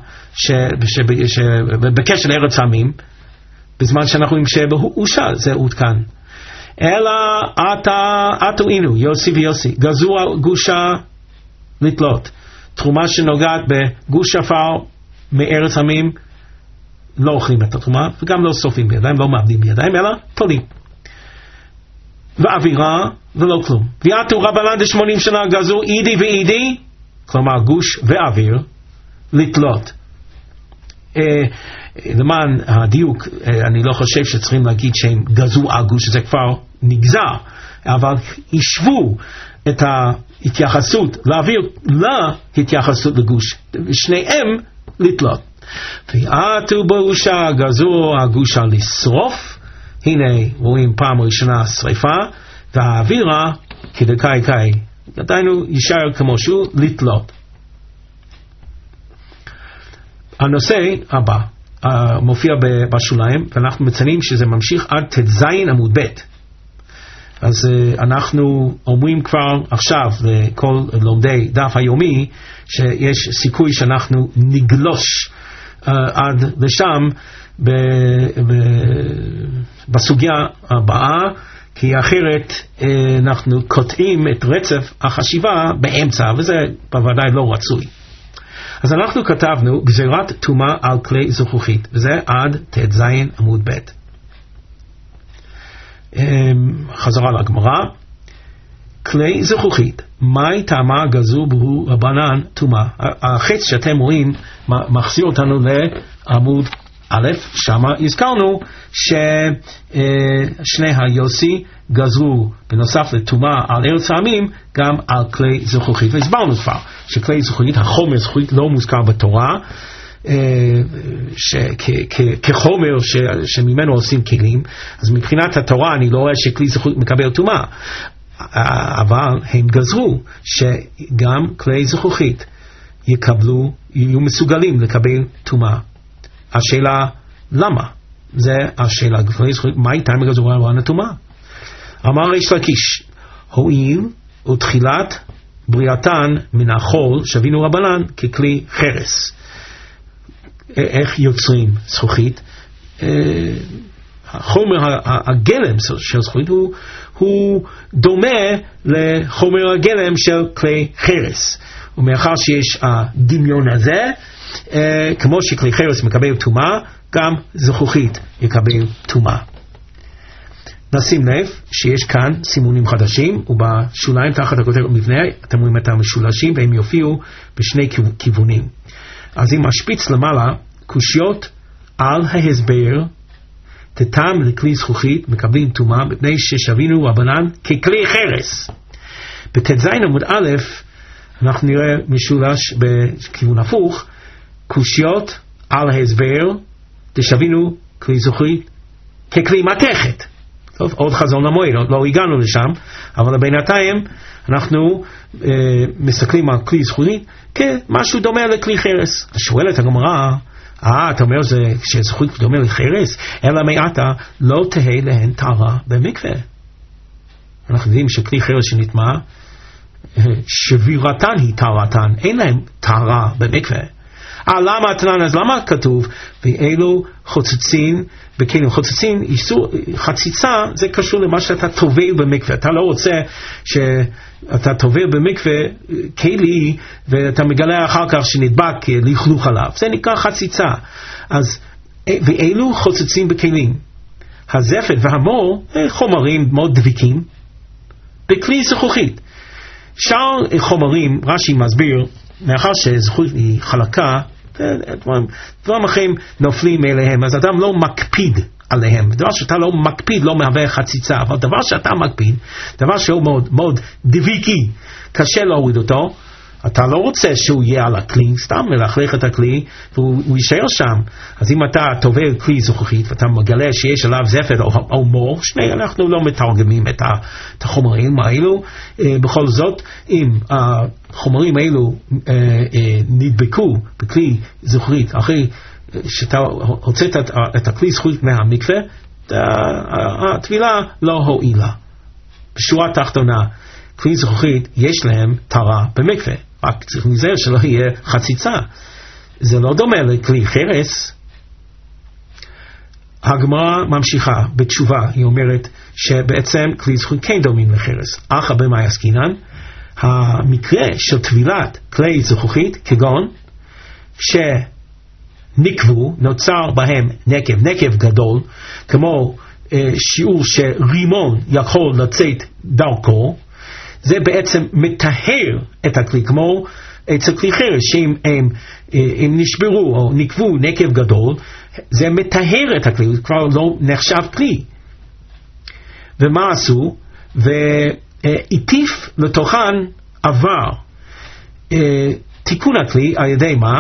בקשר לארץ העמים, בזמן שאנחנו רואים שבאושה זה עודכן. אלא עתה עתו אינו, יוסי ויוסי, גזרו גושה לתלות. תרומה שנוגעת בגוש שפר מארץ עמים, לא אוכלים את התרומה, וגם לא שורפים בידיים, לא מעבדים בידיים, אלא תולים. ואווירה ולא כלום. ויעתו רבנן דשמונים שנה גזרו אידי ואידי, כלומר גוש ואוויר, לתלות. אה, למען הדיוק, אני לא חושב שצריכים להגיד שהם גזרו על גוש, זה כבר נגזר, אבל ישבו את ההתייחסות לאוויר להתייחסות לגוש, שניהם לתלות. ויעתו באושה גזרו הגושה לשרוף, הנה רואים פעם ראשונה שריפה, והאווירה כדקאי קאי, עדיין יישאר כמו שהוא, לתלות. הנושא הבא uh, מופיע בשוליים, ואנחנו מציינים שזה ממשיך עד תזין עמוד ב'. אז uh, אנחנו אומרים כבר עכשיו לכל לומדי דף היומי שיש סיכוי שאנחנו נגלוש uh, עד לשם ב, ב, בסוגיה הבאה, כי אחרת uh, אנחנו קוטעים את רצף החשיבה באמצע, וזה בוודאי לא רצוי. אז אנחנו כתבנו גזירת טומאה על כלי זכוכית, וזה עד תזין עמוד ב'. חזרה לגמרא, כלי זכוכית, מהי טעמה גזרו בהו רבנן טומאה? החץ שאתם רואים מחזיר אותנו לעמוד א', שמה הזכרנו ששני היוסי גזרו בנוסף לטומאה על ארץ העמים גם על כלי זכוכית, והסברנו כבר שכלי זכוכית, החומר זכוכית לא מוזכר בתורה כחומר שממנו עושים כלים, אז מבחינת התורה אני לא רואה שכלי זכוכית מקבל טומאה, אבל הם גזרו שגם כלי זכוכית יקבלו, יהיו מסוגלים לקבל טומאה. השאלה למה? זה השאלה, מה איתם גזרו על הטומאה? אמר ריש לקיש, הואיל ותחילת בריאתן מן החול שבינו רבנן ככלי חרס. איך יוצרים זכוכית? החומר הגלם של זכוכית הוא, הוא דומה לחומר הגלם של כלי חרס. ומאחר שיש הדמיון הזה, אה, כמו שכלי חרס מקבל טומאה, גם זכוכית יקבל טומאה. נשים לב שיש כאן סימונים חדשים, ובשוליים תחת הכותרת מבנה אתם רואים את המשולשים והם יופיעו בשני כיוונים. אז אם משפיץ למעלה קושיות על ההסבר תתם לכלי זכוכית מקבלים טומאה מפני ששבינו רבנן ככלי חרס. בט"ז עמוד א' אנחנו נראה משולש בכיוון הפוך, קושיות על ההסבר תשבינו כלי זכוכית ככלי מתכת. טוב, עוד חזון למועד, לא הגענו לשם, אבל בינתיים אנחנו אה, מסתכלים על כלי זכוכית כמשהו דומה לכלי חרס. שואלת הגמרא, אה, אתה אומר זה, שזכוכית דומה לחרס, אלא מעתה לא תהא להן טהרה במקווה. אנחנו יודעים שכלי חרס שנטמא, שבירתן היא טהרתן, אין להם טהרה במקווה. אה, למה התנן? אז למה כתוב ואלו חוצצין בכלים? חוצצין, איסור, חציצה זה קשור למה שאתה טובל במקווה. אתה לא רוצה שאתה טובל במקווה כלי ואתה מגלה אחר כך שנדבק לכלוך עליו, זה נקרא חציצה. אז ואלו חוצצין בכלים, הזפת והמור חומרים מאוד דביקים בכלי זכוכית. שאר חומרים רש"י מסביר, מאחר שזכוכית היא חלקה, דברים אחרים נופלים אליהם, אז אדם לא מקפיד עליהם. דבר שאתה לא מקפיד לא מהווה חציצה, אבל דבר שאתה מקפיד, דבר שהוא מאוד, מאוד דביקי, קשה להוריד אותו, אתה לא רוצה שהוא יהיה על הכלי, סתם מלכלך את הכלי והוא יישאר שם. אז אם אתה טובל כלי זכוכית ואתה מגלה שיש עליו זפת או, או מור, שני, אנחנו לא מתרגמים את החומרים האלו. בכל זאת, אם החומרים האלו נדבקו בכלי זכוכית אחרי שאתה הוצאת את הכלי זכוכית מהמקווה, הטבילה לא הועילה. בשורה תחתונה, כלי זכוכית יש להם טהרה במקווה, רק צריך להיזהר שלא יהיה חציצה. זה לא דומה לכלי חרס. הגמרא ממשיכה בתשובה, היא אומרת שבעצם כלי זכוכית כן דומים לחרס, אך במה עסקינן? המקרה של טבילת כלי זכוכית כגון שנקבו, נוצר בהם נקב, נקב גדול, כמו אה, שיעור שרימון יכול לצאת דרכו, זה בעצם מטהר את הכלי, כמו אצל כלי חרס, שאם הם, הם נשברו או נקבו נקב גדול, זה מטהר את הכלי, הוא כבר לא נחשב כלי. ומה עשו? והטיף לתוכן עבר. תיקון הכלי על ידי מה?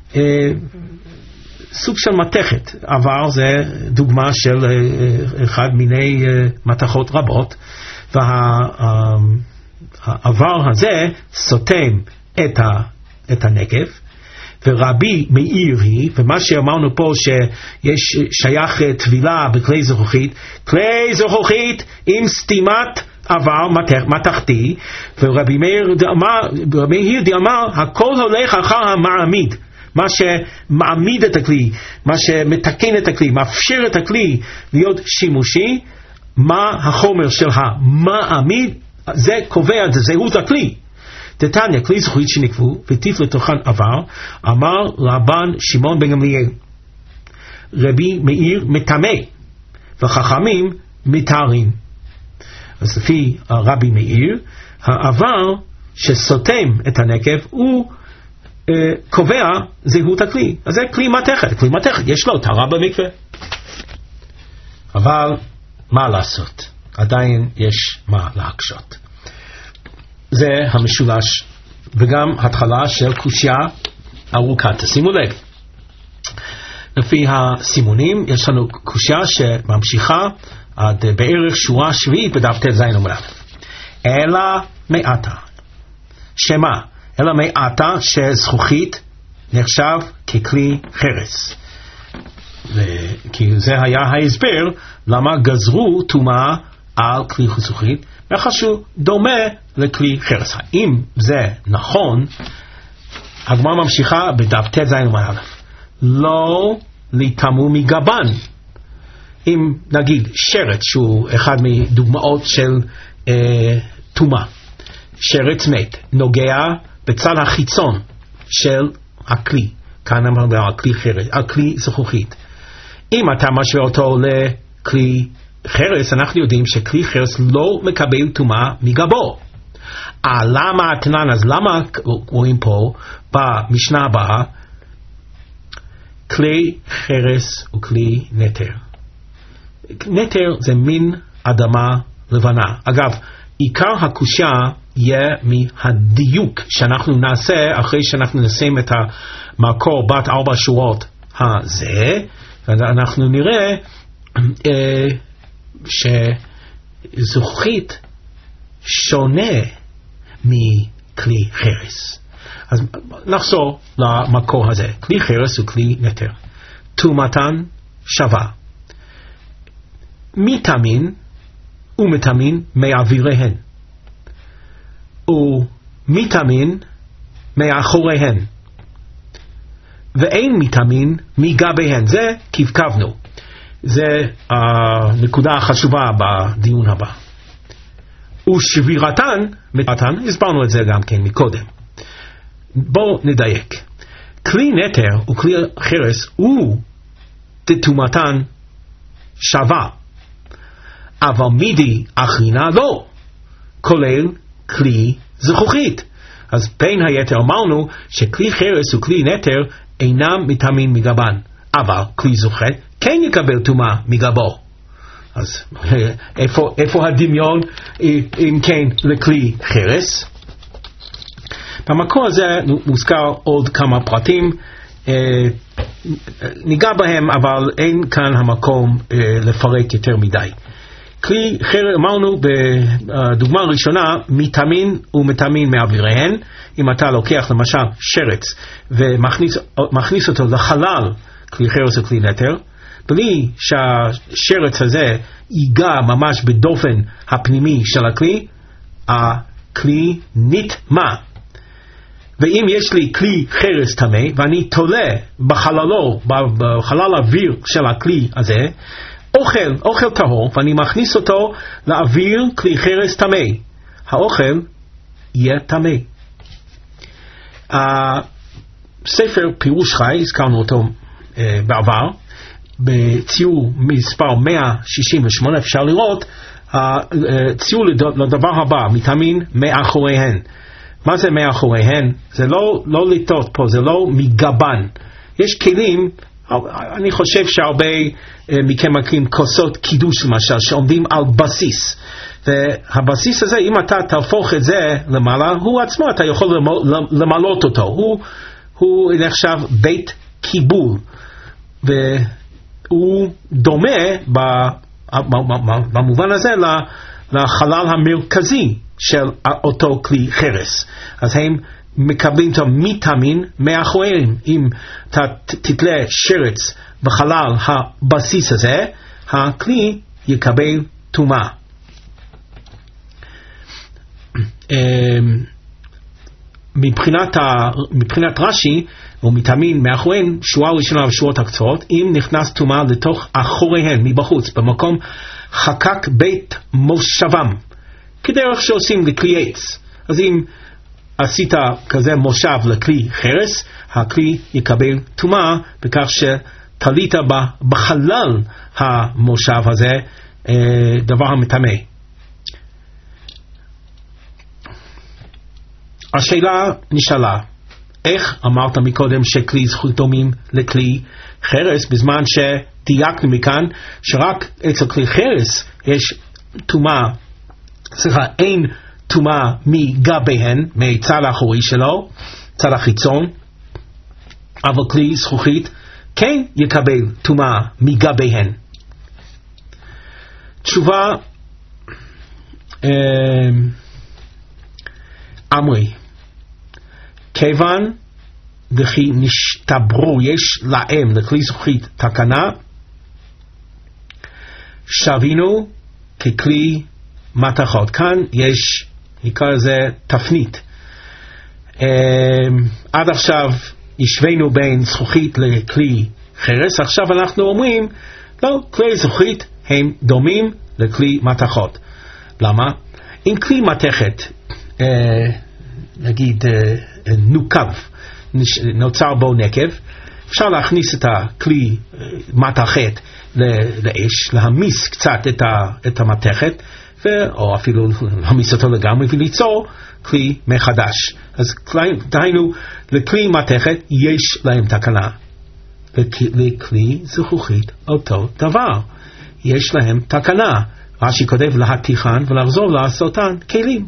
סוג של מתכת. עבר זה דוגמה של אחד מיני מתכות רבות, וה... העבר הזה סותם את, ה, את הנקב, ורבי מאיר היא, ומה שאמרנו פה שיש שייך טבילה בכלי זכוכית, כלי זכוכית עם סתימת עבר מתכתי, ורבי מאיר דאמר, רבי מאיר דאמר, הכל הולך אחר המעמיד, מה שמעמיד את הכלי, מה שמתקן את הכלי, מאפשר את הכלי להיות שימושי, מה החומר של המעמיד, זה קובע את זהות הכלי. תתניא, כלי זכוכית שנקבו וטיף לתוכן עבר, אמר רבן שמעון בן גמליאל, רבי מאיר מטמא וחכמים מתארים. אז לפי רבי מאיר, העבר שסותם את הנקב הוא אה, קובע זהות הכלי. אז זה כלי מתכת, כלי מתכת יש לו טהרה במקווה. אבל מה לעשות? עדיין יש מה להקשות. זה המשולש וגם התחלה של קושיה ארוכה. תשימו לב, לפי הסימונים יש לנו קושיה שממשיכה עד בערך שורה שביעית בדף ט"ז עמוד א'. אלא מעתה, שמה? אלא מעתה שזכוכית נחשב ככלי חרס, כי זה היה ההסבר למה גזרו טומאה על כלי זכוכית, וחשוב דומה לכלי חרס. האם זה נכון? הגמרא ממשיכה בדף ט"ז עמוד א', לא ליטמאו מגבן. אם נגיד שרץ שהוא אחד מדוגמאות של אה, טומאה, שרץ מת נוגע בצד החיצון של הכלי, כאן אנחנו מדברים על כלי חרס, על כלי זכוכית. אם אתה משווה אותו לכלי חרס, אנחנו יודעים שכלי חרס לא מקבל טומאה מגבו. אה, למה התנן? אז למה רואים פה במשנה הבאה כלי חרס וכלי נטר? נטר זה מין אדמה לבנה. אגב, עיקר הקושיה יהיה מהדיוק שאנחנו נעשה אחרי שאנחנו נשים את המקור בת ארבע שורות הזה, ואנחנו נראה אה, שזכוכית שונה מכלי חרס. אז נחזור למקור הזה. כלי חרס וכלי נטר. טומאתן שווה. מטמאין ומטמאין מאוויריהן. ומטמאין מאחוריהן. ואין מטמאין מגביהן. זה כבקבנו. זה הנקודה החשובה בדיון הבא. ושבירתן, מתן, הסברנו את זה גם כן מקודם. בואו נדייק. כלי נטר וכלי חרס הוא תטומאתן שווה. אבל מידי אחרינה לא, כולל כלי זכוכית. אז בין היתר אמרנו שכלי חרס וכלי נטר אינם מטמאים מגבן, אבל כלי זכוכית כן יקבל טומאה מגבו. אז איפה, איפה הדמיון אם כן לכלי חרס? במקור הזה מוזכר עוד כמה פרטים, ניגע בהם, אבל אין כאן המקום לפרט יותר מדי. כלי חרס, אמרנו בדוגמה הראשונה, מטמאין ומטמאין מאוויריהן. אם אתה לוקח למשל שרץ ומכניס אותו לחלל כלי חרס וכלי נטר, בלי שהשרץ הזה ייגע ממש בדופן הפנימי של הכלי, הכלי נטמא. ואם יש לי כלי חרס טמא ואני תולה בחללו, בחלל האוויר של הכלי הזה, אוכל, אוכל טהור, ואני מכניס אותו לאוויר כלי חרס טמא, האוכל יהיה טמא. הספר פירוש חי, הזכרנו אותו uh, בעבר, בציור מספר מאה שישים ושמונה אפשר לראות uh, ציור לדבר הבא, מטמאין מאחוריהן. מה זה מאחוריהן? זה לא, לא לטעות פה, זה לא מגבן. יש כלים, אני חושב שהרבה מכם מכירים כוסות קידוש למשל, שעומדים על בסיס. והבסיס הזה, אם אתה תהפוך את זה למעלה, הוא עצמו, אתה יכול למלות אותו. הוא, הוא נחשב בית קיבול. והוא דומה במובן הזה לחלל המרכזי של אותו כלי חרס. אז הם מקבלים אותו מטמאין מאחוריהם. אם אתה תתלה שרץ בחלל הבסיס הזה, הכלי יקבל טומאה. מבחינת, מבחינת רש"י, או מטמאין מאחוריהם, שורה ראשונה ושורות הקצרות, אם נכנס טומאה לתוך אחוריהם, מבחוץ, במקום חקק בית מושבם, כדרך שעושים לכלי עץ. אז אם עשית כזה מושב לכלי חרס, הכלי יקבל טומאה בכך שתלית בחלל המושב הזה דבר המטמא. השאלה נשאלה, איך אמרת מקודם שכלי זכוכית דומים לכלי חרס, בזמן שדייקנו מכאן שרק אצל כלי חרס יש טומאה, סליחה, אין טומאה מגביהן, מהצד האחורי שלו, צד החיצון, אבל כלי זכוכית כן יקבל טומאה מגביהן. תשובה, אמרי, כיוון וכי נשתברו, יש להם לכלי זכוכית תקנה, שווינו ככלי מתכות. כאן יש, נקרא לזה תפנית. עד עכשיו השווינו בין זכוכית לכלי חרס, עכשיו אנחנו אומרים, לא, כלי זכוכית הם דומים לכלי מתכות. למה? אם כלי מתכת, נגיד נוקב, נוצר בו נקב, אפשר להכניס את הכלי מתכת לאש, להמיס קצת את, ה, את המתכת, ו, או אפילו להמיס אותו לגמרי וליצור כלי מחדש. אז דהיינו, לכלי מתכת יש להם תקנה. לכלי זכוכית אותו דבר. יש להם תקנה. רש"י כותב להתיכן ולחזור לעשותן כלים.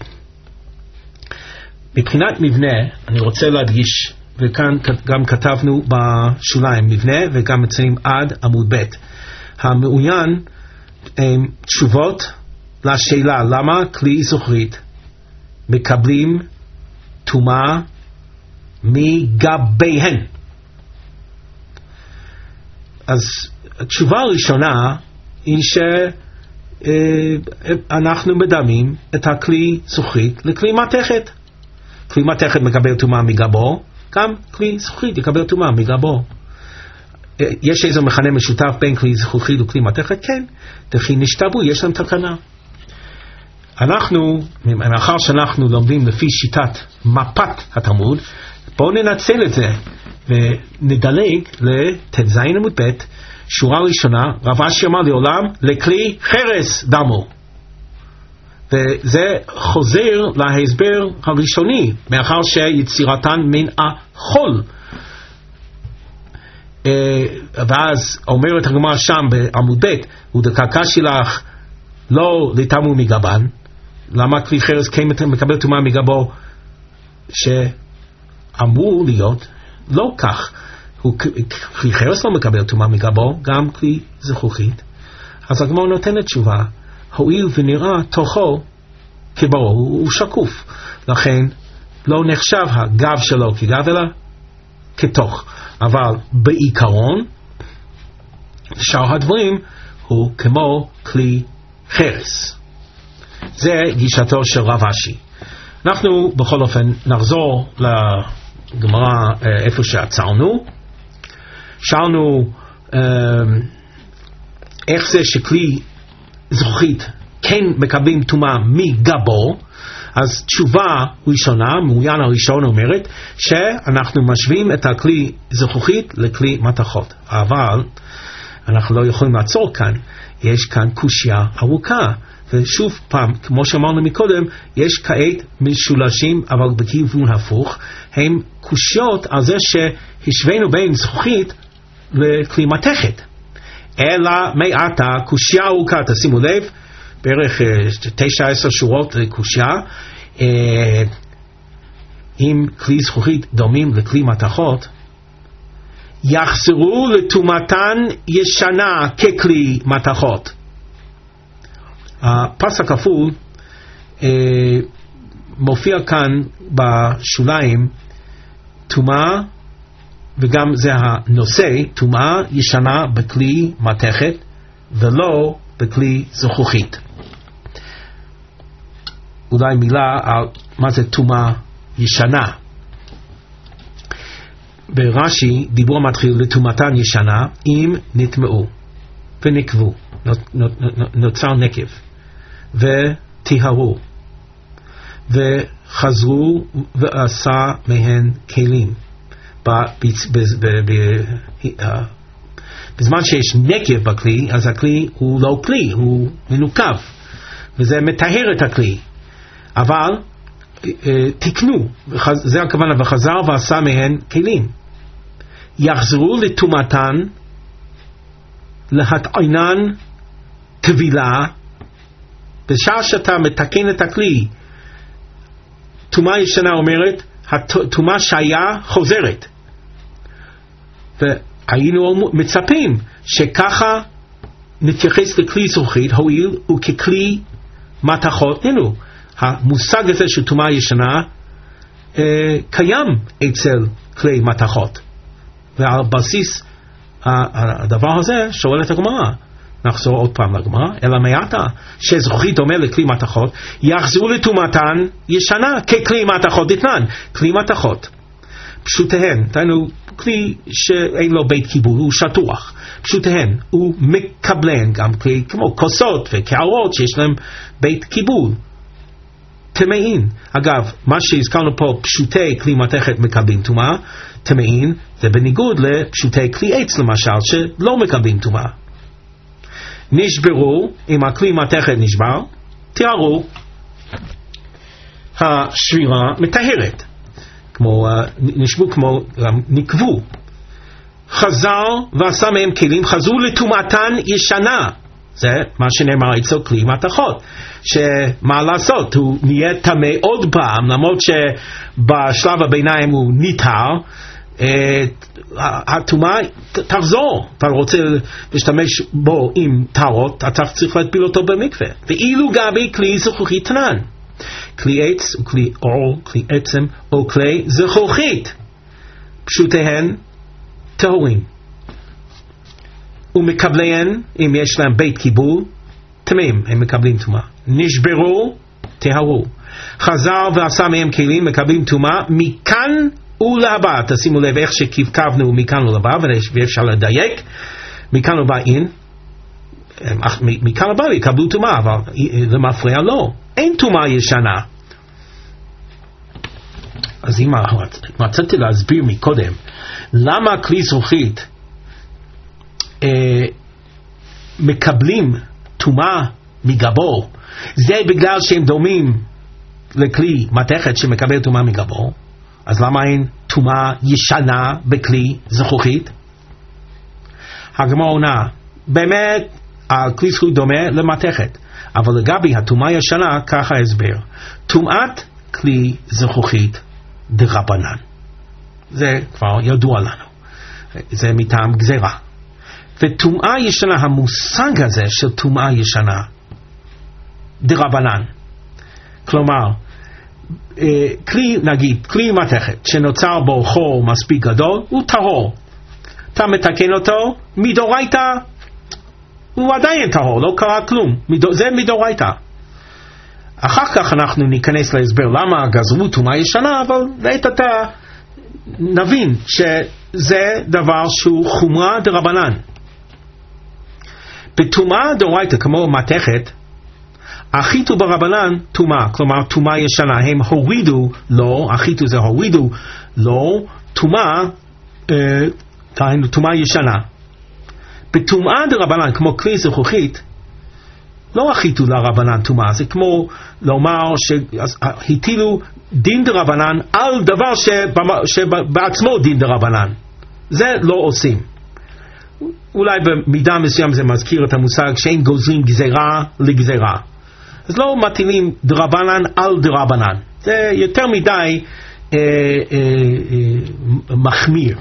מבחינת מבנה, אני רוצה להדגיש, וכאן גם כתבנו בשוליים מבנה, וגם מציינים עד עמוד ב'. המעוין תשובות לשאלה למה כלי זכוכית מקבלים טומאה מגביהן. אז התשובה הראשונה היא שאנחנו מדמים את הכלי זכוכית לכלי מתכת. כלי מתכת מקבל טומאה מגבו, גם כלי זכוכית יקבל טומאה מגבו. יש איזה מכנה משותף בין כלי זכוכית וכלי מתכת? כן, דכי נשתבו, יש להם תקנה. אנחנו, מאחר שאנחנו לומדים לפי שיטת מפת התלמוד, בואו ננצל את זה ונדלג לתז עמוד ב', שורה ראשונה. רב אשי אמר לעולם לכלי חרס דמו, וזה חוזר להסבר הראשוני, מאחר שיצירתן מן החול. ואז אומרת הגמרא שם בעמוד ב', ודקקשי לך לא לטמאו מגבן. למה כלי חרס כן מקבל טומאה מגבו, שאמור להיות לא כך? כלי חרס לא מקבל טומאה מגבו, גם כלי זכוכית. אז הגמרא נותנת תשובה, הואיל ונראה תוכו כברור, הוא שקוף, לכן לא נחשב הגב שלו כגב אלא כתוך. אבל בעיקרון שאר הדברים הוא כמו כלי חרס. זה גישתו של רב אשי. אנחנו בכל אופן נחזור לגמרא איפה שעצרנו. שאלנו איך זה שכלי זכוכית כן מקבלים טומאה מגבו. אז תשובה ראשונה, מעוין הראשון אומרת שאנחנו משווים את הכלי זכוכית לכלי מתכות. אבל אנחנו לא יכולים לעצור כאן, יש כאן קושיה ארוכה. ושוב פעם, כמו שאמרנו מקודם, יש כעת משולשים אבל בכיוון הפוך, הם קושיות על זה שהשווינו בין זכוכית לכלי מתכת. אלא מעתה קושיה ארוכה, תשימו לב, בערך תשע עשר שורות לקושיה, אם כלי זכוכית דומים לכלי מתכות, יחזרו לטומאתן ישנה ככלי מתכות. הפס הכפול אה, מופיע כאן בשוליים טומאה, וגם זה הנושא, טומאה ישנה בכלי מתכת ולא בכלי זכוכית. אולי מילה על מה זה טומאה ישנה. ברש"י דיבור מתחיל לטומאתן ישנה אם נטמאו ונקבו, נוצר נקב וטיהרו וחזרו ועשה מהן כלים. בזמן שיש נקב בכלי, אז הכלי הוא לא כלי, הוא מנוקב, וזה מטהר את הכלי. אבל תקנו, זה הכוונה, וחזר ועשה מהן כלים. יחזרו לטומאתן להטעינן טבילה. בשעה שאתה מתקן את הכלי, טומאה ישנה אומרת, הטומאה שהיה חוזרת. והיינו מצפים שככה נתייחס לכלי זכוכית, הואיל וככלי מתכות. הנה, המושג הזה של טומאה ישנה אה, קיים אצל כלי מתכות. ועל בסיס הדבר הזה שואלת הגמרא. נחזור עוד פעם לגמרא, אלא מעתה שזכוכית דומה לכלי מתכות, יחזרו לטומאתן ישנה ככלי מתכות דתנן. כלי מתכות פשוטיהן, דהיינו כלי שאין לו בית קיבול, הוא שטוח, פשוטיהן, הוא מקבלן גם כלי כמו כוסות וקערות שיש להם בית קיבול. טמאין. אגב, מה שהזכרנו פה, פשוטי כלי מתכת מקבלים טומאה, טמאין, זה בניגוד לפשוטי כלי עץ למשל, שלא מקבלים טומאה. נשברו, אם הכלי מתכת נשבר, תיארו, השבירה מטהרת, כמו, נשבו כמו, נקבו. חזר ועשה מהם כלים, חזרו לטומאתן ישנה. זה מה שנאמר אצל כלי מתכות, שמה לעשות, הוא נהיה טמא עוד פעם, למרות שבשלב הביניים הוא ניטר, הטומאה תחזור. אתה רוצה להשתמש בו עם טהרות, אתה צריך להטביל אותו במקווה. ואילו גבי כלי זכוכית תנן, כלי עץ או כלי אור, כלי עצם או כלי זכוכית, פשוטיהן טהורים, ומקבליהן, אם יש להם בית קיבול, טמאים, הם מקבלים טומאה. נשברו, טהרו. חזר ועשה מהם כלים, מקבלים טומאה מכאן ולהבא. תשימו לב איך שכבכבנו מכאן ולהבא, ואפשר לדייק. מכאן ולהבא אין, מכאן ולהבא יקבלו טומאה, אבל למפריע לא. אין טומאה ישנה. אז אם רציתי להסביר מקודם, למה כלי זכוכית אה, מקבלים טומאה מגבו, זה בגלל שהם דומים לכלי מתכת שמקבל טומאה מגבו. אז למה אין טומאה ישנה בכלי זכוכית? הגמרא עונה, באמת הכלי זכוכית דומה למתכת, אבל לגבי הטומאה ישנה, ככה הסבר, טומאת כלי זכוכית דרבנן, זה כבר ידוע לנו, זה מטעם גזירה. וטומאה ישנה, המושג הזה של טומאה ישנה דרבנן, כלומר כלי, נגיד כלי מתכת שנוצר בו חור מספיק גדול, הוא טהור, אתה מתקן אותו מדאורייתא, הוא עדיין טהור, לא קרה כלום, זה מדאורייתא. אחר כך אנחנו ניכנס להסבר למה גזרו טומאה ישנה, אבל לעת עתה נבין שזה דבר שהוא חומרה דרבנן. בטומאה דאורייתא כמו מתכת, החיתו ברבנן טומאה, כלומר טומאה ישנה, הם הורידו לו, החיתו זה הורידו לו טומאה, דהיינו טומאה ישנה. בטומאה דרבנן כמו כלי זכוכית, לא החיתו לרבנן טומאה, זה כמו לומר שהטילו דין דרבנן על דבר שבעצמו דין דרבנן, זה לא עושים. אולי במידה מסוים זה מזכיר את המושג שאין גוזרים גזירה לגזירה, אז לא מטילים דרבנן על דרבנן, זה יותר מדי אה, אה, אה, מחמיר.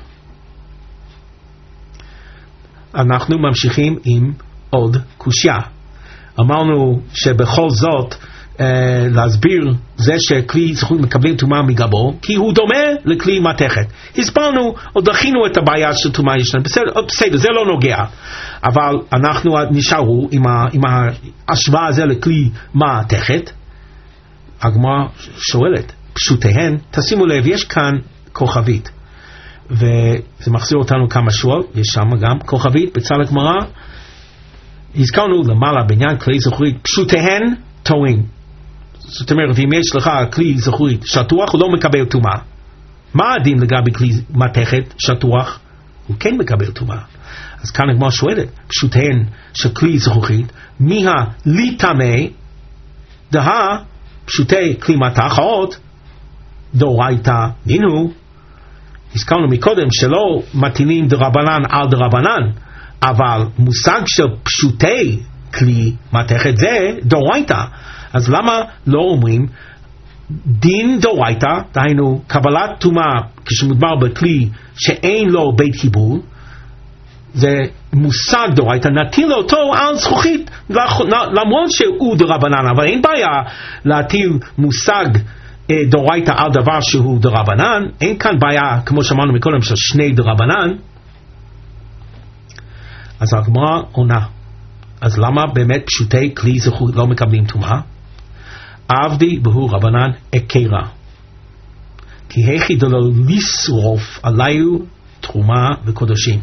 אנחנו ממשיכים עם עוד קושיה. אמרנו שבכל זאת אה, להסביר זה שכלי זכוכית מקבלים טומאה מגבו כי הוא דומה לכלי מתכת. הסברנו או דחינו את הבעיה של טומאה ישנה, בסדר, בסדר, זה לא נוגע, אבל אנחנו נשארו עם, ה, עם ההשוואה הזה לכלי מתכת. הגמרא שואלת, פשוטיהן, תשימו לב, יש כאן כוכבית, וזה מחזיר אותנו כמה שורות, יש שם גם כוכבית בצד הגמרא. הזכרנו למעלה בעניין כלי זכוכית, פשוטיהן טועים. זאת אומרת, אם יש לך כלי זכוכית שטוח, הוא לא מקבל טומאה. מה הדין לגבי כלי מתכת שטוח? הוא כן מקבל טומאה. אז כאן הגמרא שואלת, פשוטיהן של כלי זכוכית, מי הליטמא דה פשוטי כלי מתכות דאורייתא נינו. הזכרנו מקודם שלא מטילים דרבנן על דרבנן, אבל מושג של פשוטי כלי מתכת זה דאורייתא. אז למה לא אומרים דין דאורייתא, דהיינו קבלת טומאה כשמדובר בכלי שאין לו בית קיבול, זה מושג דאורייתא, נטיל אותו על זכוכית למרות שהוא דרבנן, אבל אין בעיה להטיל מושג דאורייתא על דבר שהוא דרבנן, אין כאן בעיה כמו שאמרנו מקודם של שני דרבנן. אז הגמרא עונה, אז למה באמת פשוטי כלי זכוכית לא מקבלים טומאה? עבדי בהו רבנן אקרא, כי היכי דלא לשרוף עליו תרומה וקודשים.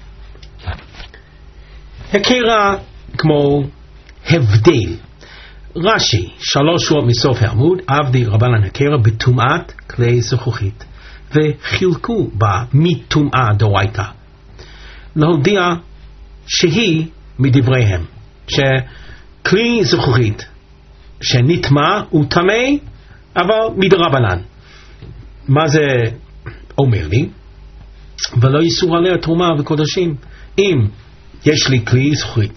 אקרא כמו הבדל, רש"י, שלוש שורות מסוף העמוד, עבדי רבנן הקרא בטומאת כלי זכוכית, וחילקו בה מטומאה דאורייתא, להודיע שהיא מדבריהם, שכלי זכוכית שנטמא הוא טמא, אבל מדרבנן. מה זה אומר לי? ולא איסור עליה תרומה וקודשים. אם יש לי כלי זכוכית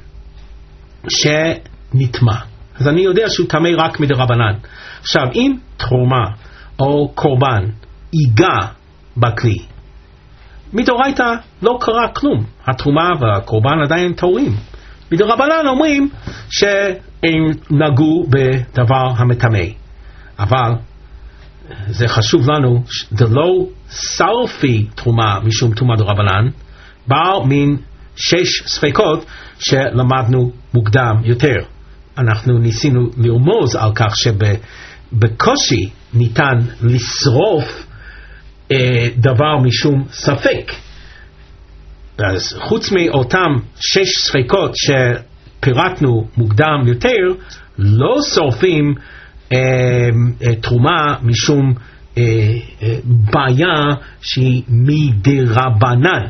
שנטמא, אז אני יודע שהוא טמא רק מדרבנן. עכשיו, אם תרומה או קורבן ייגע בכלי, מדאורייתא לא קרה כלום. התרומה והקורבן עדיין טהורים. מדרבנן אומרים שהם נגעו בדבר המטמא. אבל זה חשוב לנו, דלא סרפי תרומה משום תרומה דרבנן, באו מן שש ספקות שלמדנו מוקדם יותר. אנחנו ניסינו לרמוז על כך שבקושי ניתן לשרוף אה, דבר משום ספק. אז חוץ מאותם שש ספקות שפירטנו מוקדם יותר, לא שורפים אה, אה, תרומה משום אה, אה, בעיה שהיא מדרבנן.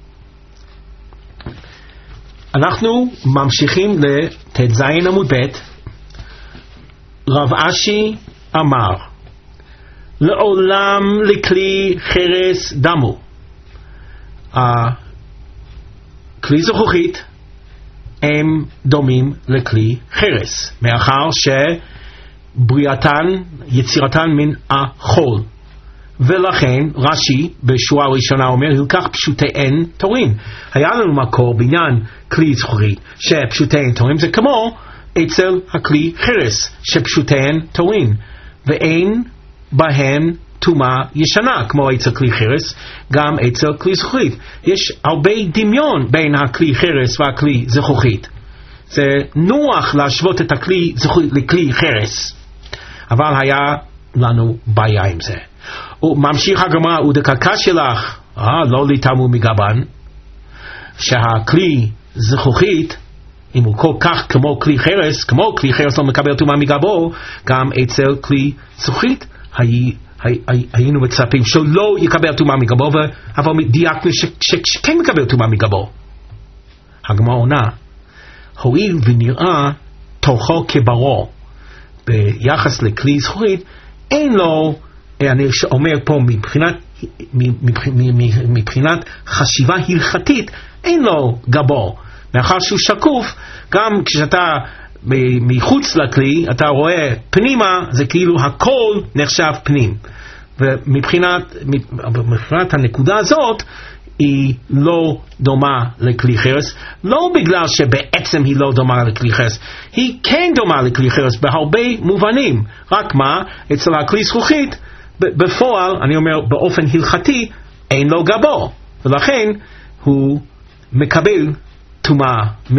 אנחנו ממשיכים לתז עמוד ב'. רב אשי אמר, לעולם לכלי חרס דמו. הכלי זכוכית הם דומים לכלי חרס, מאחר שבריאתן, יצירתן מן החול. ולכן רש"י בשורה הראשונה אומר, הלקח פשוטיהן תורין. היה לנו מקור בעניין כלי זכוכית שפשוטיהן תורין, זה כמו אצל הכלי חרס שפשוטיהן תורין, ואין בהן טומאה ישנה כמו אצל כלי חרס, גם אצל כלי זכוכית. יש הרבה דמיון בין הכלי חרס והכלי זכוכית. זה נוח להשוות את הכלי זכוכית לכלי חרס, אבל היה לנו בעיה עם זה. וממשיך הגמרא, ודקקה שלך, אה, לא ליטמאו מגבן, שהכלי זכוכית, אם הוא כל כך כמו כלי חרס, כמו כלי חרס לא מקבל טומאה מגבו, גם אצל כלי זכוכית הי, הי, הי, היינו מצפים שלא יקבל טומאה מגבו, אבל דייקנו שכן מקבל טומאה מגבו. הגמרא עונה, הואיל ונראה תוכו כברו ביחס לכלי זכוכית, אין לו, אני אומר פה מבחינת, מבחינת חשיבה הלכתית, אין לו גבו. מאחר שהוא שקוף, גם כשאתה מחוץ לכלי, אתה רואה פנימה, זה כאילו הכל נחשב פנים. ומבחינת מבחינת הנקודה הזאת, היא לא דומה לכלי חרס, לא בגלל שבעצם היא לא דומה לכלי חרס, היא כן דומה לכלי חרס בהרבה מובנים. רק מה, אצל הכלי זכוכית, בפועל, אני אומר באופן הלכתי, אין לו גבו, ולכן הוא מקבל טומאה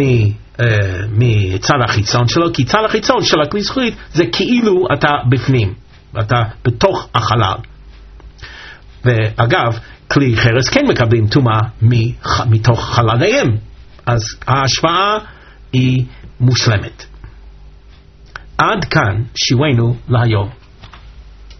מצד החיצון שלו, כי צד החיצון של הכלי זכוכית זה כאילו אתה בפנים, אתה בתוך החלל. ואגב, כלי חרס כן מקבלים טומאה מתוך חלליהם, אז ההשוואה היא מושלמת. עד כאן שיעורנו להיום.